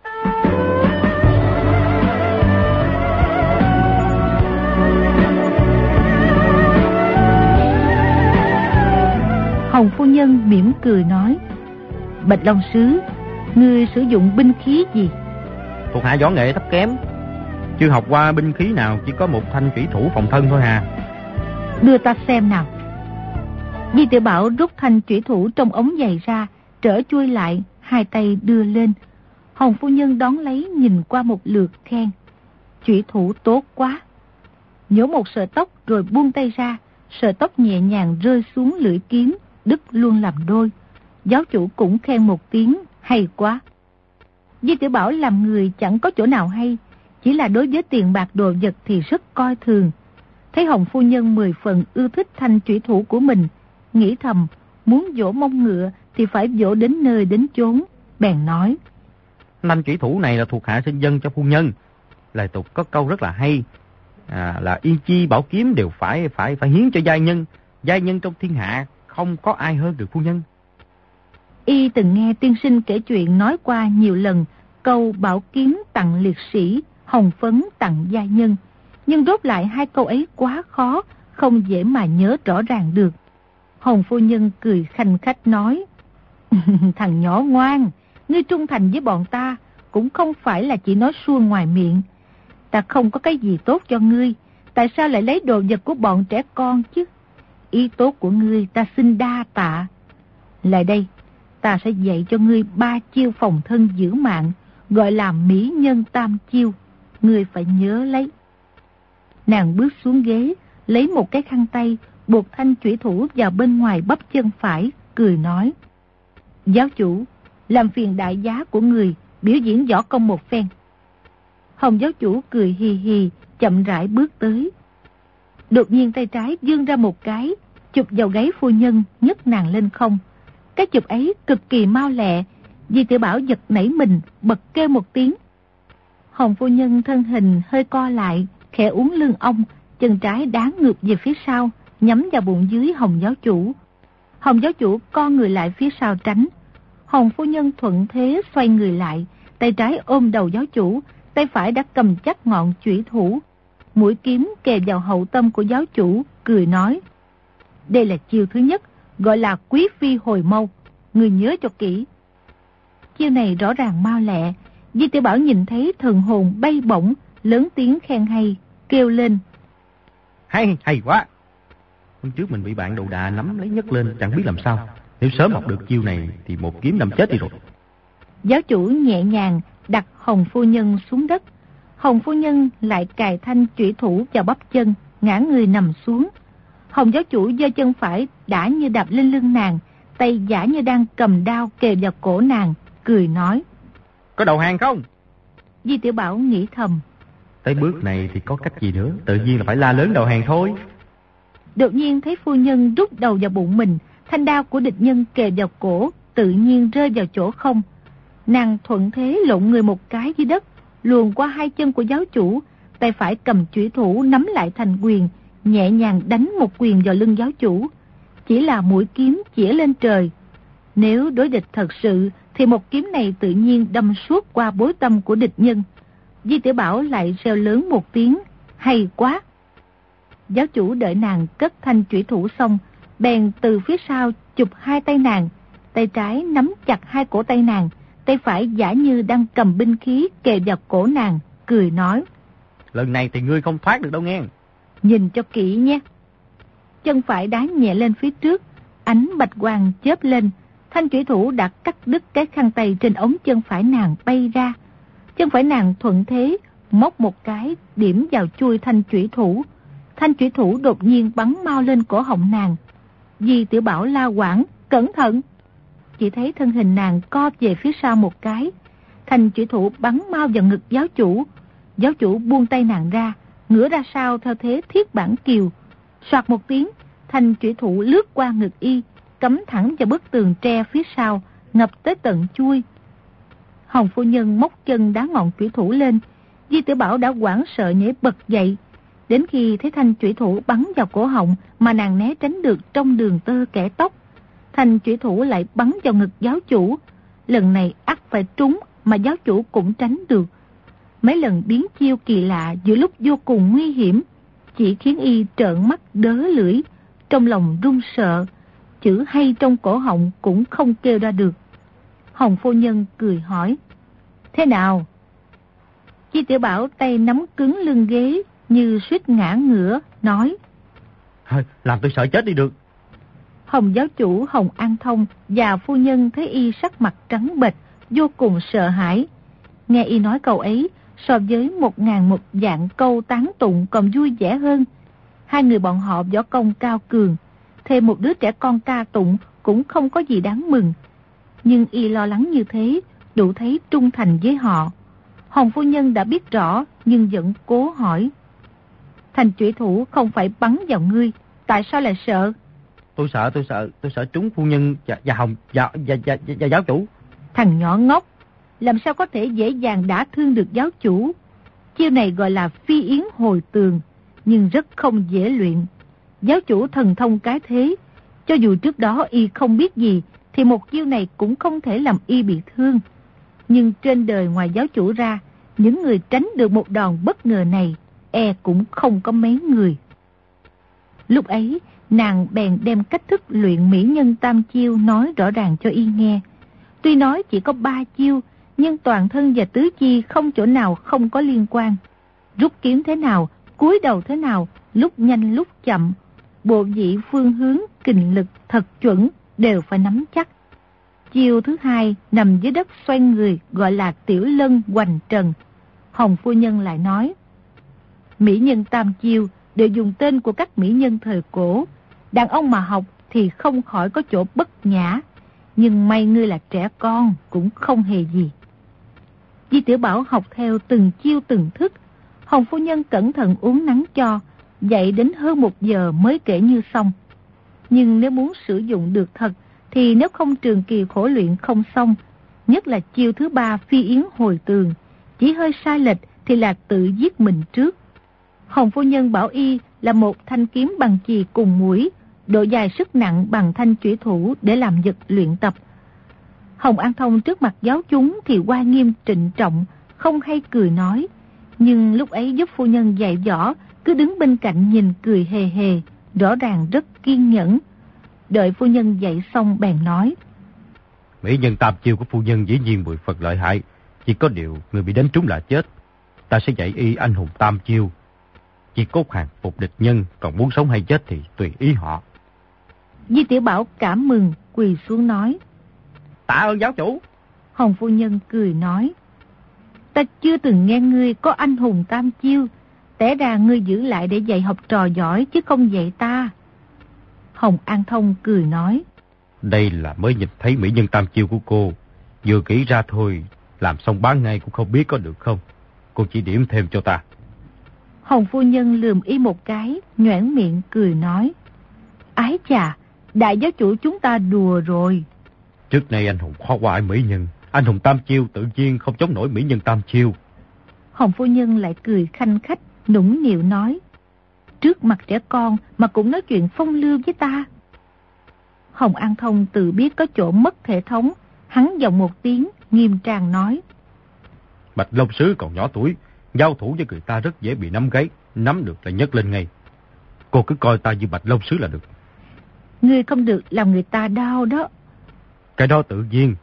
Hồng phu nhân mỉm cười nói, Bạch Long Sứ, ngươi sử dụng binh khí gì? Thuộc hạ võ nghệ thấp kém, chưa học qua binh khí nào, chỉ có một thanh chủy thủ phòng thân thôi hà. Đưa ta xem nào. Di Tiểu Bảo rút thanh chủy thủ trong ống giày ra, trở chui lại, 2 tay đưa lên. Hồng phu nhân đón lấy nhìn qua một lượt khen, chủy thủ tốt quá. Nhổ một sợi tóc rồi buông tay ra, sợi tóc nhẹ nhàng rơi xuống lưỡi kiếm, đứt luôn làm đôi. Giáo chủ cũng khen một tiếng, hay quá. Di Tiểu Bảo làm người chẳng có chỗ nào hay, chỉ là đối với tiền bạc đồ vật thì rất coi thường. Thấy Hồng phu nhân 10 phần ưa thích thanh chủy thủ của mình, nghĩ thầm, muốn dỗ mông ngựa thì phải dỗ đến nơi đến chốn, bèn nói, thanh chủy thủ này là thuộc hạ xin dâng cho phu nhân. Lời tục có câu rất là hay, là yên chi bảo kiếm đều phải hiến cho giai nhân trong thiên hạ không có ai hơn được phu nhân. Y từng nghe tiên sinh kể chuyện nói qua nhiều lần câu bảo kiếm tặng liệt sĩ, hồng phấn tặng gia nhân. Nhưng rốt lại hai câu ấy quá khó, không dễ mà nhớ rõ ràng được. Hồng phu nhân cười khanh khách nói, thằng nhỏ ngoan, ngươi trung thành với bọn ta, cũng không phải là chỉ nói suông ngoài miệng. Ta không có cái gì tốt cho ngươi, tại sao lại lấy đồ vật của bọn trẻ con chứ? Ý tốt của ngươi ta xin đa tạ. Lại đây, ta sẽ dạy cho ngươi 3 chiêu phòng thân giữ mạng, gọi là mỹ nhân tam chiêu. Ngươi phải nhớ lấy. Nàng bước xuống ghế, lấy một cái khăn tay, buộc thanh chủy thủ vào bên ngoài bắp chân phải, cười nói. Giáo chủ, làm phiền đại giá của người, biểu diễn võ công một phen. Hồng giáo chủ cười hì hì, chậm rãi bước tới. Đột nhiên tay trái vươn ra một cái, chụp vào gáy phu nhân, nhấc nàng lên không. Cái chụp ấy cực kỳ mau lẹ, Di Tiểu Bảo giật nảy mình, bật kêu một tiếng. Hồng phu nhân thân hình hơi co lại, khẽ uốn lưng ong, chân trái đá ngược về phía sau, nhắm vào bụng dưới Hồng giáo chủ. Hồng giáo chủ co người lại phía sau tránh. Hồng phu nhân thuận thế xoay người lại, tay trái ôm đầu giáo chủ, tay phải đã cầm chắc ngọn chủy thủ. Mũi kiếm kề vào hậu tâm của giáo chủ, cười nói. Đây là chiêu thứ nhất, gọi là quý phi hồi mâu. Người nhớ cho kỹ. Chiêu này rõ ràng mau lẹ. Di Tiểu Bảo nhìn thấy thần hồn bay bổng, lớn tiếng khen hay, kêu lên. Hay quá. Hôm trước mình bị bạn đầu đà nắm lấy nhấc lên, chẳng biết làm sao. Nếu sớm học được chiêu này thì một kiếm đâm chết đi rồi. Giáo chủ nhẹ nhàng đặt Hồng phu nhân xuống đất. Hồng phu nhân lại cài thanh chủy thủ vào bắp chân, ngã người nằm xuống. Hồng giáo chủ giơ chân phải đã như đạp lên lưng nàng, tay giả như đang cầm đao kề vào cổ nàng, cười nói. Có đầu hàng không? Di Tiểu Bảo nghĩ thầm. Tới bước này thì có cách gì nữa, tự nhiên là phải la lớn đầu hàng thôi. Đột nhiên thấy phu nhân rút đầu vào bụng mình, thanh đao của địch nhân kề vào cổ, tự nhiên rơi vào chỗ không. Nàng thuận thế lộn người một cái dưới đất, luồn qua hai chân của giáo chủ, tay phải cầm chủy thủ nắm lại thành quyền, nhẹ nhàng đánh một quyền vào lưng giáo chủ. Chỉ là mũi kiếm chĩa lên trời. Nếu đối địch thật sự thì một kiếm này tự nhiên đâm suốt qua bối tâm của địch nhân. Di Tiểu Bảo lại reo lớn một tiếng, hay quá. Giáo chủ đợi nàng cất thanh chủy thủ xong, bèn từ phía sau chụp hai tay nàng, tay trái nắm chặt hai cổ tay nàng, tay phải giả như đang cầm binh khí kề vào cổ nàng, cười nói. Lần này thì ngươi không thoát được đâu nghe. Nhìn cho kỹ nhé. Chân phải đá nhẹ lên phía trước, ánh bạch quang chớp lên, thanh chủy thủ đã cắt đứt cái khăn tay trên ống chân phải nàng bay ra. Chân phải nàng thuận thế móc một cái điểm vào chui thanh chủy thủ. Thanh chủy thủ đột nhiên bắn mau lên cổ họng nàng. Di Tiểu Bảo la quảng, cẩn thận. Chỉ thấy thân hình nàng co về phía sau một cái. Thanh chủy thủ bắn mau vào ngực giáo chủ. Giáo chủ buông tay nàng ra, ngửa ra sau theo thế thiết bản kiều. Soạt một tiếng, thanh chủy thủ lướt qua ngực y, cắm thẳng vào bức tường tre phía sau, ngập tới tận chui. Hồng phu nhân móc chân đá ngọn chủy thủ lên. Di Tiểu Bảo đã hoảng sợ nhảy bật dậy. Đến khi thấy thanh chủy thủ bắn vào cổ họng mà nàng né tránh được trong đường tơ kẻ tóc. Thanh chủy thủ lại bắn vào ngực giáo chủ. Lần này ắt phải trúng mà giáo chủ cũng tránh được. Mấy lần biến chiêu kỳ lạ giữa lúc vô cùng nguy hiểm, chỉ khiến y trợn mắt đớ lưỡi, trong lòng run sợ, chữ hay trong cổ họng cũng không kêu ra được. Hồng phu nhân cười hỏi, thế nào? Di Tiểu Bảo tay nắm cứng lưng ghế như suýt ngã ngửa, nói, làm tôi sợ chết đi được. Hồng giáo chủ Hồng An Thông và phu nhân thấy y sắc mặt trắng bệch, vô cùng sợ hãi. Nghe y nói câu ấy, so với 1001 vạn câu tán tụng còn vui vẻ hơn. Hai người bọn họ võ công cao cường, thêm một đứa trẻ con ca tụng cũng không có gì đáng mừng. Nhưng y lo lắng như thế, đủ thấy trung thành với họ. Hồng phu nhân đã biết rõ, nhưng vẫn cố hỏi. Thành chủy thủ không phải bắn vào ngươi, tại sao lại sợ? Tôi sợ trúng phu nhân và Hồng và giáo chủ. Thằng nhỏ ngốc, làm sao có thể dễ dàng đả thương được giáo chủ? Chiêu này gọi là phi yến hồi tường, nhưng rất không dễ luyện. Giáo chủ thần thông cái thế, cho dù trước đó y không biết gì, thì một chiêu này cũng không thể làm y bị thương. Nhưng trên đời ngoài giáo chủ ra, những người tránh được một đòn bất ngờ này e cũng không có mấy người. Lúc ấy, nàng bèn đem cách thức luyện mỹ nhân tam chiêu nói rõ ràng cho y nghe. Tuy nói chỉ có 3 chiêu, nhưng toàn thân và tứ chi không chỗ nào không có liên quan. Rút kiếm thế nào, cúi đầu thế nào, lúc nhanh lúc chậm, bộ vị phương hướng, kình lực thật chuẩn đều phải nắm chắc. Chiêu thứ 2 nằm dưới đất xoay người gọi là tiểu lân hoành trần. Hồng phu nhân lại nói, mỹ nhân tam chiêu đều dùng tên của các mỹ nhân thời cổ. Đàn ông mà học thì không khỏi có chỗ bất nhã, nhưng may ngươi là trẻ con cũng không hề gì. Di Tiểu Bảo học theo từng chiêu từng thức. Hồng phu nhân cẩn thận uống nắng cho, dạy đến hơn 1 giờ mới kể như xong. Nhưng nếu muốn sử dụng được thật, thì nếu không trường kỳ khổ luyện không xong, nhất là chiêu thứ 3 phi yến hồi tường, chỉ hơi sai lệch thì là tự giết mình trước. Hồng phu nhân bảo y là một thanh kiếm bằng chì cùng mũi, độ dài sức nặng bằng thanh chủy thủ để làm vật luyện tập. Hồng An Thông trước mặt giáo chúng thì oai nghiêm trịnh trọng, không hay cười nói, nhưng lúc ấy giúp phu nhân dạy võ, cứ đứng bên cạnh nhìn cười hề hề, rõ ràng rất kiên nhẫn. Đợi phu nhân dạy xong bèn nói, mỹ nhân tam chiêu của phu nhân dĩ nhiên 10 phần lợi hại, chỉ có điều người bị đánh trúng là chết. Ta sẽ dạy y anh hùng tam chiêu, chỉ cốt hàng phục địch nhân, còn muốn sống hay chết thì tùy ý họ. Di Tiểu Bảo cảm mừng quỳ xuống nói, tạ ơn giáo chủ. Hồng phu nhân cười nói, ta chưa từng nghe ngươi có anh hùng tam chiêu, té ra ngươi giữ lại để dạy học trò giỏi chứ không dạy ta. Hồng An Thông cười nói, đây là mới nhìn thấy mỹ nhân tam chiêu của cô, vừa kỹ ra thôi, làm xong bán ngay cũng không biết có được không. Cô chỉ điểm thêm cho ta. Hồng phu nhân lườm y một cái, nhoẻn miệng cười nói, ái chà, đại giáo chủ chúng ta đùa rồi. Trước nay anh hùng khó qua ai mỹ nhân, anh hùng tam chiêu tự nhiên không chống nổi mỹ nhân tam chiêu. Hồng phu nhân lại cười khanh khách, nũng nịu nói, trước mặt trẻ con mà cũng nói chuyện phong lưu với ta. Hồng An Thông tự biết có chỗ mất hệ thống, hắn giọng một tiếng, nghiêm trang nói, Bạch Long Sứ còn nhỏ tuổi, giao thủ với người ta rất dễ bị nắm gáy, nắm được là nhấc lên ngay. Cô cứ coi ta như Bạch Long Sứ là được. Ngươi không được làm người ta đau đó. Cái đó tự nhiên.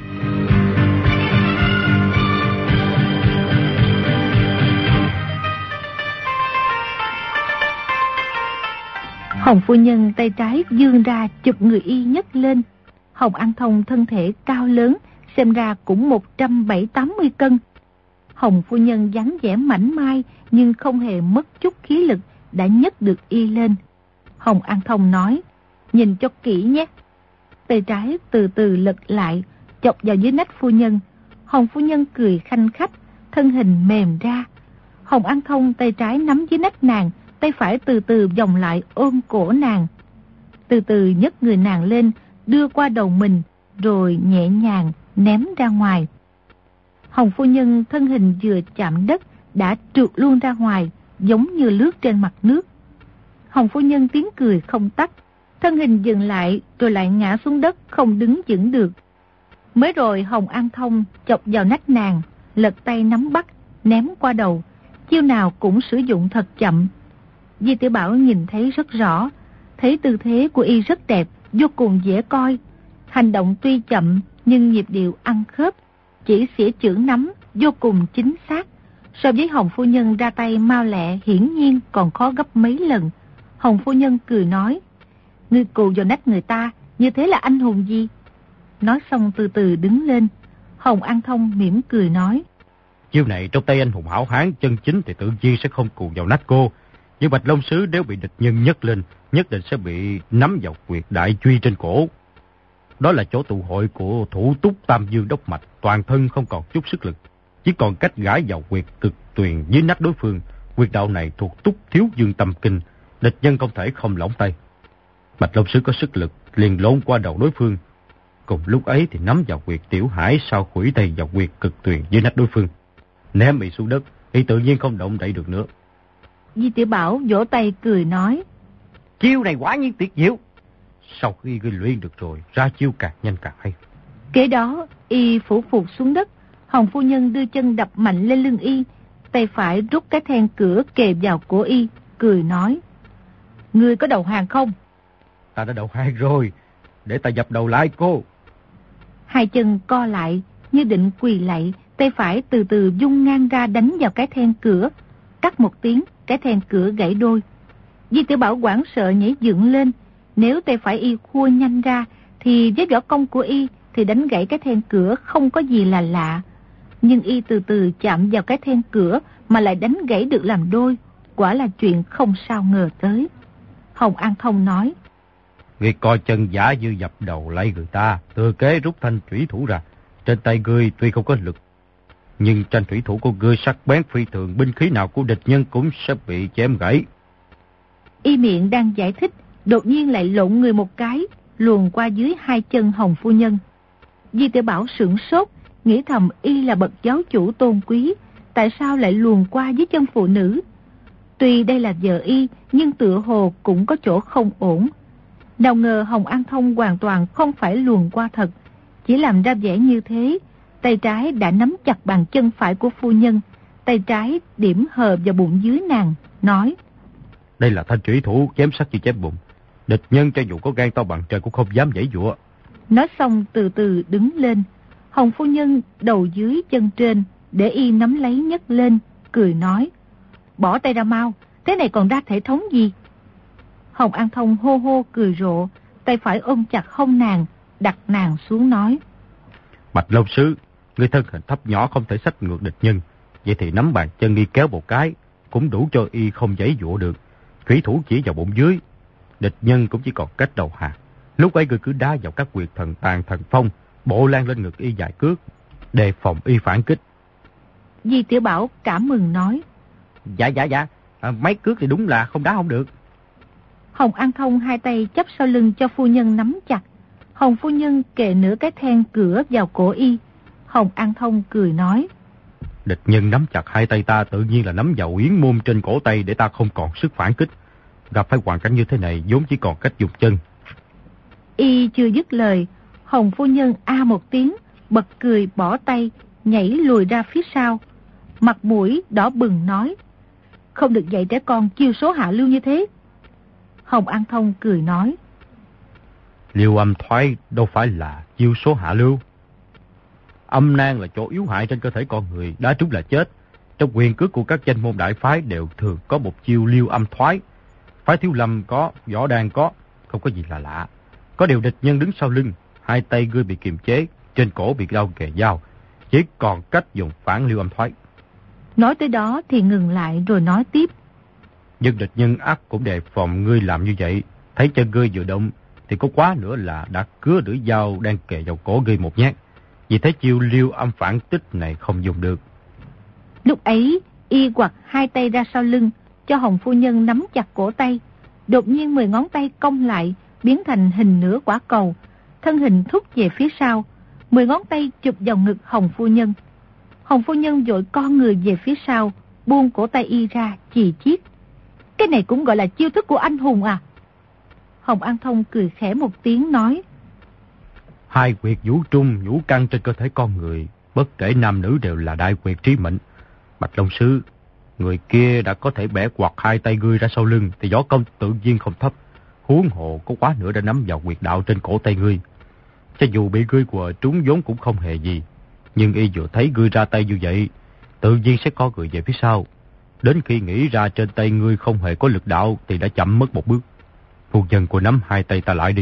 Hồng phu nhân tay trái vươn ra chụp người y nhấc lên. Hồng An Thông thân thể cao lớn, xem ra cũng 170-180 cân. Hồng phu nhân dáng vẻ mảnh mai nhưng không hề mất chút khí lực, đã nhấc được y lên. Hồng An Thông nói, nhìn cho kỹ nhé. Tay trái từ từ lật lại, chọc vào dưới nách phu nhân. Hồng phu nhân cười khanh khách, thân hình mềm ra. Hồng An Thông tay trái nắm dưới nách nàng, tay phải từ từ vòng lại ôm cổ nàng. Từ từ nhấc người nàng lên, đưa qua đầu mình, rồi nhẹ nhàng ném ra ngoài. Hồng phu nhân thân hình vừa chạm đất, đã trượt luôn ra ngoài, giống như lướt trên mặt nước. Hồng phu nhân tiếng cười không tắt, thân hình dừng lại rồi lại ngã xuống đất không đứng vững được. Mới rồi Hồng An Thông chọc vào nách nàng, lật tay nắm bắt, ném qua đầu, chiêu nào cũng sử dụng thật chậm. Di Tiểu Bảo nhìn thấy rất rõ, thấy tư thế của y rất đẹp, vô cùng dễ coi. Hành động tuy chậm nhưng nhịp điệu ăn khớp, chỉ xỉa chưởng nắm vô cùng chính xác. So với Hồng phu nhân ra tay mau lẹ hiển nhiên còn khó gấp mấy lần. Hồng phu nhân cười nói, ngươi cù vào nách người ta, như thế là anh hùng gì? Nói xong từ từ đứng lên. Hồng An Thông mỉm cười nói, chiêu này trong tay anh hùng hảo hán chân chính thì tự nhiên sẽ không cù vào nách cô. Nhưng Bạch Long Sứ nếu bị địch nhân nhấc lên, nhất định sẽ bị nắm vào huyệt đại truy trên cổ. Đó là chỗ tụ hội của thủ túc tam dương đốc mạch, toàn thân không còn chút sức lực, chỉ còn cách gãi vào huyệt cực tuyền dưới nách đối phương. Huyệt đạo này thuộc túc thiếu dương tâm kinh, địch nhân không thể không lỏng tay. Bạch Long Sứ có sức lực liền lộn qua đầu đối phương, cùng lúc ấy thì nắm vào huyệt tiểu hải sau khuỷu tay vào huyệt cực tuyền dưới nách đối phương, ném bị xuống đất thì tự nhiên không động đậy được nữa. Di Tiểu Bảo vỗ tay cười nói, chiêu này quả nhiên tuyệt diệu. Sau khi ngươi luyện được rồi, ra chiêu càng nhanh càng hay. Kế đó y phủ phục xuống đất, Hồng phu nhân đưa chân đập mạnh lên lưng y, tay phải rút cái then cửa kề vào cổ y, cười nói: Ngươi có đầu hàng không? Ta đã đầu hàng rồi, để ta dập đầu lại cô. Hai chân co lại như định quỳ lạy, tay phải từ từ vung ngang ra đánh vào cái then cửa. Cắt một tiếng, cái then cửa gãy đôi. Di Tiểu Bảo hoảng sợ nhảy dựng lên. Nếu tay phải y khua nhanh ra thì với võ công của y thì đánh gãy cái then cửa không có gì là lạ. Nhưng y từ từ chạm vào cái then cửa mà lại đánh gãy được làm đôi, quả là chuyện không sao ngờ tới. Hồng An Thông nói: Ngươi coi chân giả như dập đầu lại người ta, thừa kế rút thanh thủy thủ ra. Trên tay ngươi tuy không có lực, nhưng tranh thủy thủ của ngươi sắc bén phi thường, binh khí nào của địch nhân cũng sẽ bị chém gãy. Y miệng đang giải thích, đột nhiên lại lộn người một cái, luồn qua dưới hai chân Hồng phu nhân. Di Tiểu Bảo sửng sốt, nghĩ thầm y là bậc giáo chủ tôn quý, tại sao lại luồn qua dưới chân phụ nữ? Tuy đây là vợ y, nhưng tựa hồ cũng có chỗ không ổn. Nào ngờ Hồng An Thông hoàn toàn không phải luồn qua thật, chỉ làm ra vẻ như thế. Tay trái đã nắm chặt bàn chân phải của phu nhân, tay trái điểm hờ vào bụng dưới nàng, nói: Đây là thanh thủy thủ chém sắc như chém bụng. Địch nhân cho dù có gan to bằng trời cũng không dám giãy giụa. Nói xong từ từ đứng lên. Hồng phu nhân đầu dưới chân trên, để y nắm lấy nhấc lên, cười nói: Bỏ tay ra mau, thế này còn ra thể thống gì? Hồng An Thông hô hô cười rộ, tay phải ôm chặt hông nàng, đặt nàng xuống nói: Bạch Long Sứ, người thân hình thấp nhỏ không thể xách ngược địch nhân, vậy thì nắm bàn chân y kéo một cái cũng đủ cho y không giãy giụa được. Thủy thủ chỉ vào bụng dưới, địch nhân cũng chỉ còn cách đầu hàng. Lúc ấy người cứ đá vào các huyệt thần tàn thần phong, bộ lan lên ngực y vài cước, đề phòng y phản kích. Di Tiểu Bảo cảm mừng nói: Dạ, mấy cước thì đúng là không đá không được. Hồng An Thông hai tay chắp sau lưng cho phu nhân nắm chặt. Hồng phu nhân kề nửa cái then cửa vào cổ y. Hồng An Thông cười nói: Địch nhân nắm chặt hai tay ta tự nhiên là nắm vào uyển môn trên cổ tay để ta không còn sức phản kích. Gặp phải hoàn cảnh như thế này vốn chỉ còn cách dùng chân. Y chưa dứt lời, Hồng phu nhân a một tiếng, bật cười bỏ tay, nhảy lùi ra phía sau. Mặt mũi đỏ bừng nói: Không được dạy trẻ con chiêu số hạ lưu như thế. Hồng An Thông cười nói: Liêu âm thoái đâu phải là chiêu số hạ lưu. Âm nan là chỗ yếu hại trên cơ thể con người, đá trúng là chết. Trong quyền cước của các danh môn đại phái đều thường có một chiêu liêu âm thoái. Phái Thiếu Lâm có, Võ Đan có, không có gì là lạ. Có điều địch nhân đứng sau lưng, hai tay ngươi bị kiềm chế, trên cổ bị đau kề dao, chỉ còn cách dùng phản liêu âm thoái. Nói tới đó thì ngừng lại rồi nói tiếp: Nhưng địch nhân ắt cũng đề phòng ngươi làm như vậy. Thấy chân ngươi vừa động thì có quá nữa là đã cứa lưỡi dao đang kề vào cổ ngươi một nhát. Vì thế chiêu liêu âm phản tích này không dùng được. Lúc ấy y quặt hai tay ra sau lưng, cho Hồng phu nhân nắm chặt cổ tay. Đột nhiên 10 ngón tay cong lại, biến thành hình nửa quả cầu, thân hình thúc về phía sau. 10 ngón tay chụp vào ngực Hồng phu nhân. Hồng phu nhân vội co người về phía sau, buông cổ tay y ra, chì chiết: Cái này cũng gọi là chiêu thức của anh hùng à? Hồng An Thông cười khẽ một tiếng nói: Hai huyệt vũ trung, vũ căn trên cơ thể con người, bất kể nam nữ đều là đại huyệt trí mệnh. Bạch Long Sứ, người kia đã có thể bẻ quạt hai tay ngươi ra sau lưng thì võ công tự nhiên không thấp. Huống hồ có quá nữa đã nắm vào huyệt đạo trên cổ tay ngươi. Cho dù bị ngươi quờ trúng vốn cũng không hề gì. Nhưng y vừa thấy ngươi ra tay như vậy, tự nhiên sẽ có người về phía sau. Đến khi nghĩ ra trên tay ngươi không hề có lực đạo thì đã chậm mất một bước. Phu nhân cô nắm hai tay ta lại đi.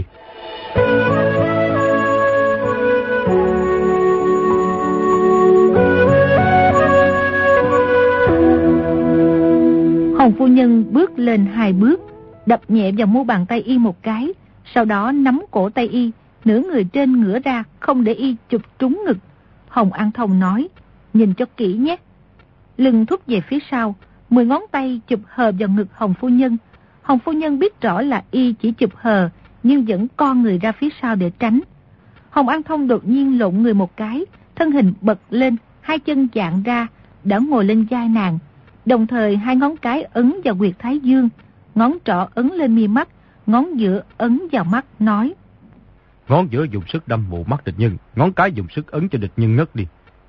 Hồng phu nhân bước lên 2 bước, đập nhẹ vào mu bàn tay y một cái, sau đó nắm cổ tay y, nửa người trên ngửa ra, không để y chụp trúng ngực. Hồng An Thông nói: Nhìn cho kỹ nhé. Lưng thúc về phía sau, 10 ngón tay chụp hờ vào ngực Hồng phu nhân. Hồng phu nhân biết rõ là y chỉ chụp hờ, nhưng vẫn co người ra phía sau để tránh. Hồng An Thông đột nhiên lộn người một cái, thân hình bật lên, hai chân dạn ra, đã ngồi lên vai nàng. Đồng thời hai ngón cái ấn vào huyệt thái dương, ngón trỏ ấn lên mi mắt, ngón giữa ấn vào mắt, nói: Ngón giữa dùng sức đâm mù mắt địch nhân, ngón cái dùng sức ấn cho địch nhân ngất đi.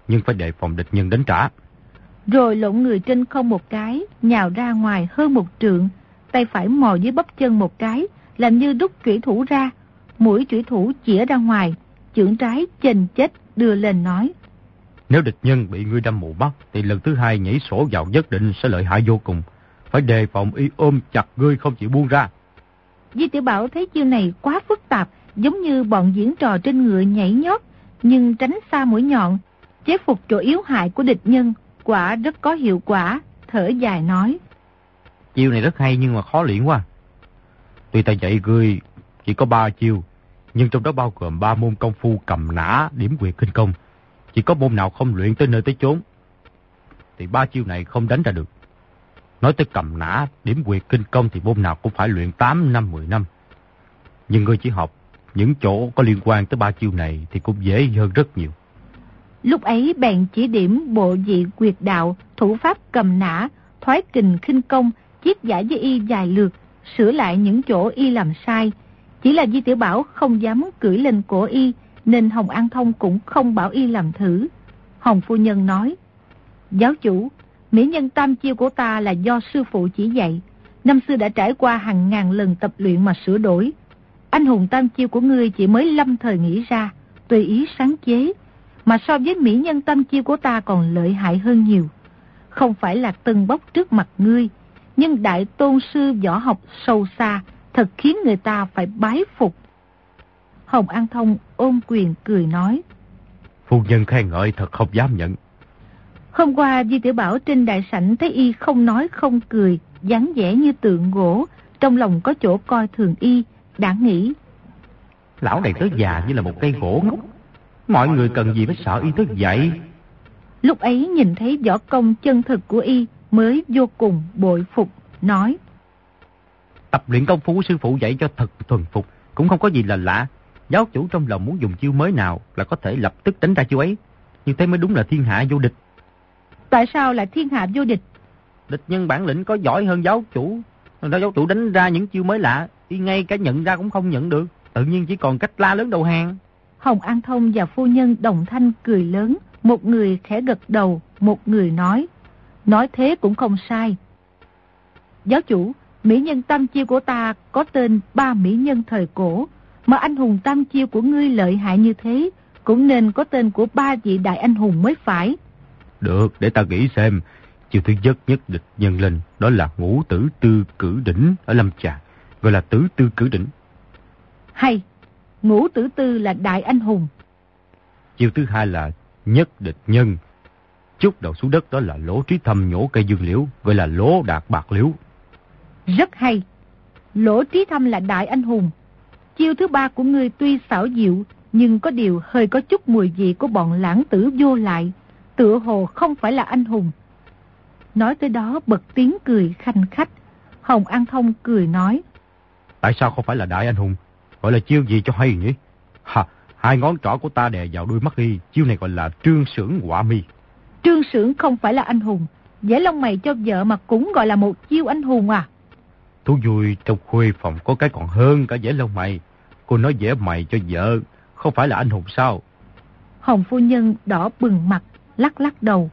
nhưng phải đề phòng địch nhân đánh trả. Rồi lộn người trên không một cái, nhào ra ngoài hơn 1 trượng, tay phải mò dưới bắp chân một cái, làm như rút chủy thủ ra, mũi chủy thủ chĩa ra ngoài, chưởng trái chênh chết đưa lên nói: Nếu địch nhân bị ngươi đâm mù mắt, thì lần thứ 2 nhảy sổ vào nhất định sẽ lợi hại vô cùng. Phải đề phòng y ôm chặt ngươi không chịu buông ra. Di Tiểu Bảo thấy chiêu này quá phức tạp, giống như bọn diễn trò trên ngựa nhảy nhót, nhưng tránh xa mũi nhọn, chế phục chỗ yếu hại của địch nhân, quả rất có hiệu quả, thở dài nói: Chiêu này rất hay nhưng mà khó luyện quá. Tuy ta dạy ngươi chỉ có 3 chiêu, nhưng trong đó bao gồm 3 môn công phu cầm nã, điểm quyệt, khinh công. Chỉ có môn nào không luyện tới nơi tới chốn, thì 3 chiêu này không đánh ra được. Nói tới cầm nã, điểm quyệt, kinh công thì môn nào cũng phải luyện 8 năm, 10 năm. Nhưng ngươi chỉ học những chỗ có liên quan tới 3 chiêu này thì cũng dễ hơn rất nhiều. Lúc ấy bèn chỉ điểm bộ dị quyệt đạo, thủ pháp cầm nã, thoái kình khinh công, chiết giải với y vài lượt, sửa lại những chỗ y làm sai. Chỉ là Di Tiểu Bảo không dám cưỡi lên cổ y, nên Hồng An Thông cũng không bảo y làm thử. Hồng phu nhân nói: Giáo chủ, mỹ nhân tam chiêu của ta là do sư phụ chỉ dạy, năm xưa đã trải qua hàng ngàn lần tập luyện mà sửa đổi. Anh hùng tam chiêu của ngươi chỉ mới lâm thời nghĩ ra, tùy ý sáng chế, mà so với mỹ nhân tam chiêu của ta còn lợi hại hơn nhiều. Không phải là tâng bốc trước mặt ngươi, nhưng đại tôn sư võ học sâu xa, thật khiến người ta phải bái phục. Hồng An Thông ôm quyền cười nói: Phu nhân khen ngợi thật không dám nhận. Hôm qua Di Tiểu Bảo trên đại sảnh thấy y không nói không cười, dáng vẻ như tượng gỗ, trong lòng có chỗ coi thường y, đã nghĩ: Lão này tới già như là một cây gỗ ngốc, mọi người cần gì phải sợ y tới vậy. Lúc ấy nhìn thấy võ công chân thực của y mới vô cùng bội phục, nói: Tập luyện công phu của sư phụ dạy cho thật thuần phục, cũng không có gì là lạ. Giáo chủ trong lòng muốn dùng chiêu mới nào là có thể lập tức đánh ra chiêu ấy, như thế mới đúng là thiên hạ vô địch. Tại sao lại thiên hạ vô địch? Địch nhân bản lĩnh có giỏi hơn giáo chủ. Giáo chủ đánh ra những chiêu mới lạ, y ngay cả nhận ra cũng không nhận được, tự nhiên chỉ còn cách la lớn đầu hàng. Hồng An Thông và phu nhân đồng thanh cười lớn, một người khẽ gật đầu, một người nói thế cũng không sai. Giáo chủ, mỹ nhân tam chiêu của ta có tên 3 mỹ nhân thời cổ, mà anh hùng tam chiêu của ngươi lợi hại như thế, cũng nên có tên của 3 vị đại anh hùng mới phải. Được, để ta nghĩ xem. Chiêu thứ nhất địch nhân lên, đó là Ngũ Tử Tư Cử Đỉnh ở Lâm Trà, gọi là Tử Tư Cử Đỉnh. Hay, Ngũ Tử Tư là đại anh hùng. Chiêu thứ 2 là nhất địch nhân, chúc đầu xuống đất, đó là Lỗ Trí Thâm nhổ cây dương liễu, gọi là Lỗ Đạt Bạc Liễu. Rất hay, Lỗ Trí Thâm là đại anh hùng. Chiêu thứ 3 của ngươi tuy xảo diệu, nhưng có điều hơi có chút mùi vị của bọn lãng tử vô lại, tựa hồ không phải là anh hùng. Nói tới đó bật tiếng cười khanh khách. Hồng An Thông cười nói: Tại sao không phải là đại anh hùng? Gọi là chiêu gì cho hay nhỉ? Ha, 2 ngón trỏ của ta đè vào đuôi mắt y, chiêu này gọi là Trương Xưởng Họa Mi. Trương Xưởng không phải là anh hùng, vẽ lông mày cho vợ mà cũng gọi là một chiêu anh hùng à? Thú vui trong khuê phòng có cái còn hơn cả vẽ lông mày. Cô nói vẽ mày cho vợ, không phải là anh hùng sao? Hồng phu nhân đỏ bừng mặt, lắc lắc đầu.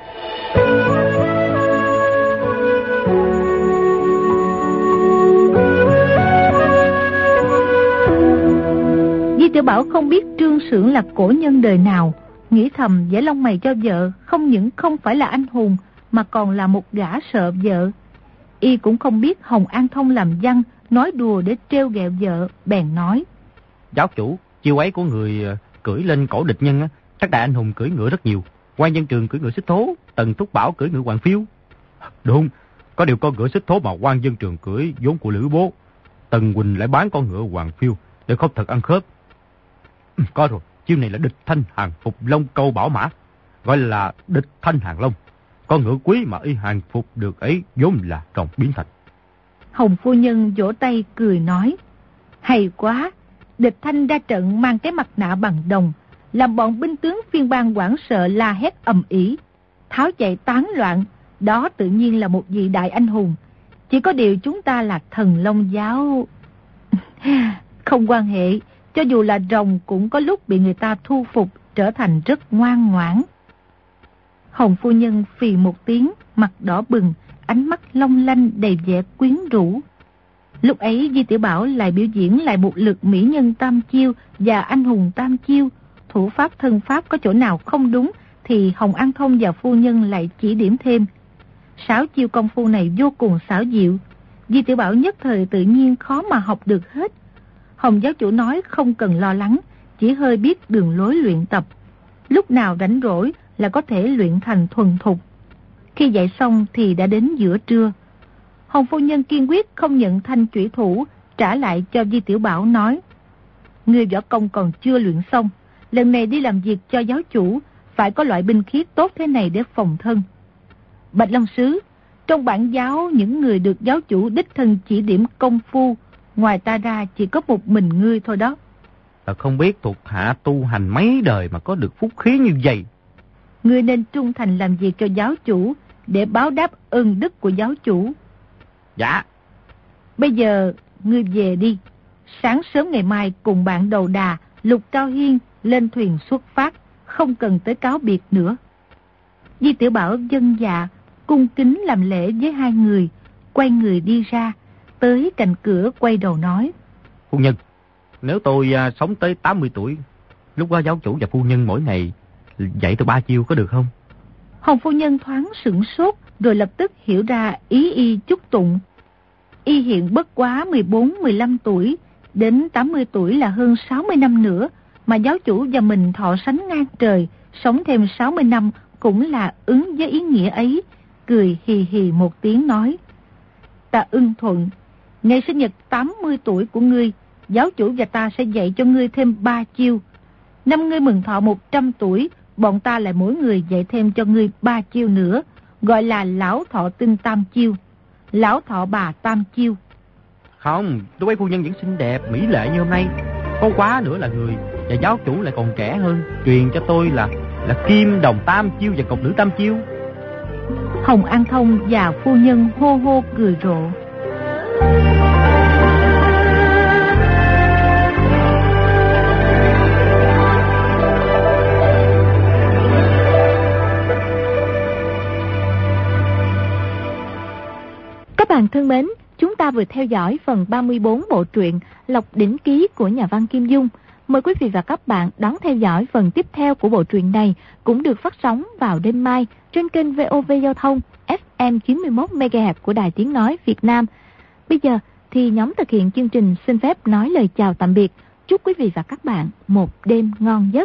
Di Tiểu Bảo không biết Trương Xưởng là cổ nhân đời nào, nghĩ thầm vẽ lông mày cho vợ không những không phải là anh hùng, mà còn là một gã sợ vợ. Y cũng không biết Hồng An Thông làm văn, nói đùa để trêu ghẹo vợ, bèn nói: Giáo chủ, chiêu ấy của người cưỡi lên cổ địch nhân, các đại anh hùng cưỡi ngựa rất nhiều. Quan Văn Trường cưỡi ngựa xích thố, Tần Thúc Bảo cưỡi ngựa Hoàng Phiêu. Đúng, có điều con ngựa xích thố mà Quan Văn Trường cưỡi vốn của Lữ Bố, Tần Quỳnh lại bán con ngựa Hoàng Phiêu để không thật ăn khớp. Có rồi, chiêu này là địch thanh hàng phục long câu bảo mã, gọi là địch thanh hàng long. Con ngựa quý mà y hàng phục được ấy vốn là rồng biến thành. Hồng phu nhân vỗ tay cười nói: Hay quá, địch thanh ra trận mang cái mặt nạ bằng đồng, làm bọn binh tướng phiên bang hoảng sợ la hét ầm ĩ, tháo chạy tán loạn, đó tự nhiên là một vị đại anh hùng. Chỉ có điều chúng ta là Thần Long giáo. Không quan hệ, cho dù là rồng cũng có lúc bị người ta thu phục, trở thành rất ngoan ngoãn. Hồng phu nhân phì một tiếng, mặt đỏ bừng, ánh mắt long lanh đầy vẻ quyến rũ. Lúc ấy Di Tiểu Bảo lại biểu diễn lại một lượt mỹ nhân tam chiêu và anh hùng tam chiêu. Thủ pháp thân pháp có chỗ nào không đúng thì Hồng An Thông và phu nhân lại chỉ điểm thêm. 6 chiêu công phu này vô cùng xảo diệu, Di Tiểu Bảo nhất thời tự nhiên khó mà học được hết. Hồng giáo chủ nói không cần lo lắng, chỉ hơi biết đường lối luyện tập. Lúc nào rảnh rỗi là có thể luyện thành thuần thục. Khi dạy xong thì đã đến giữa trưa. Hồng phu nhân kiên quyết không nhận thanh chủy thủ, trả lại cho Di Tiểu Bảo nói: Người võ công còn chưa luyện xong, lần này đi làm việc cho giáo chủ, phải có loại binh khí tốt thế này để phòng thân. Bạch Long Sứ, trong bản giáo những người được giáo chủ đích thân chỉ điểm công phu, ngoài ta ra chỉ có một mình ngươi thôi đó. Không biết thuộc hạ tu hành mấy đời mà có được phúc khí như vậy. Ngươi nên trung thành làm việc cho giáo chủ để báo đáp ơn đức của giáo chủ. Dạ. Bây giờ ngươi về đi. Sáng sớm ngày mai cùng bạn đầu đà Lục Cao Hiên lên thuyền xuất phát, không cần tới cáo biệt nữa. Di Tiểu Bảo vâng dạ, cung kính làm lễ với hai người, quay người đi ra, tới cạnh cửa quay đầu nói: Phu nhân, nếu tôi sống tới 80 tuổi, lúc đó giáo chủ và phu nhân mỗi ngày dạy tôi 3 chiêu có được không? Hồng phu nhân thoáng sửng sốt, rồi lập tức hiểu ra ý y chúc tụng. Y hiện bất quá 14-15 tuổi, đến 80 tuổi là hơn 60 năm nữa, mà giáo chủ và mình thọ sánh ngang trời, sống thêm 60 năm cũng là ứng với ý nghĩa ấy. Cười hì hì một tiếng nói: Ta ưng thuận, ngày sinh nhật 80 tuổi của ngươi, giáo chủ và ta sẽ dạy cho ngươi thêm 3 chiêu. Năm ngươi mừng thọ 100 tuổi, bọn ta lại mỗi người dạy thêm cho ngươi 3 chiêu nữa, gọi là lão thọ tinh tam chiêu, lão thọ bà tam chiêu. Không, tôi thấy phu nhân vẫn xinh đẹp, mỹ lệ như hôm nay. Có quá nữa là người, và giáo chủ lại còn trẻ hơn, truyền cho tôi là kim đồng tam chiêu và cộc nữ tam chiêu. Hồng An Thông và phu nhân hô hô cười rộ. Các bạn thân mến, chúng ta vừa theo dõi phần 34 bộ truyện Lộc Đỉnh Ký của nhà văn Kim Dung. Mời quý vị và các bạn đón theo dõi phần tiếp theo của bộ truyện này, cũng được phát sóng vào đêm mai trên kênh VOV Giao thông FM 91 MHz của Đài Tiếng nói Việt Nam. Bây giờ thì nhóm thực hiện chương trình xin phép nói lời chào tạm biệt. Chúc quý vị và các bạn một đêm ngon giấc.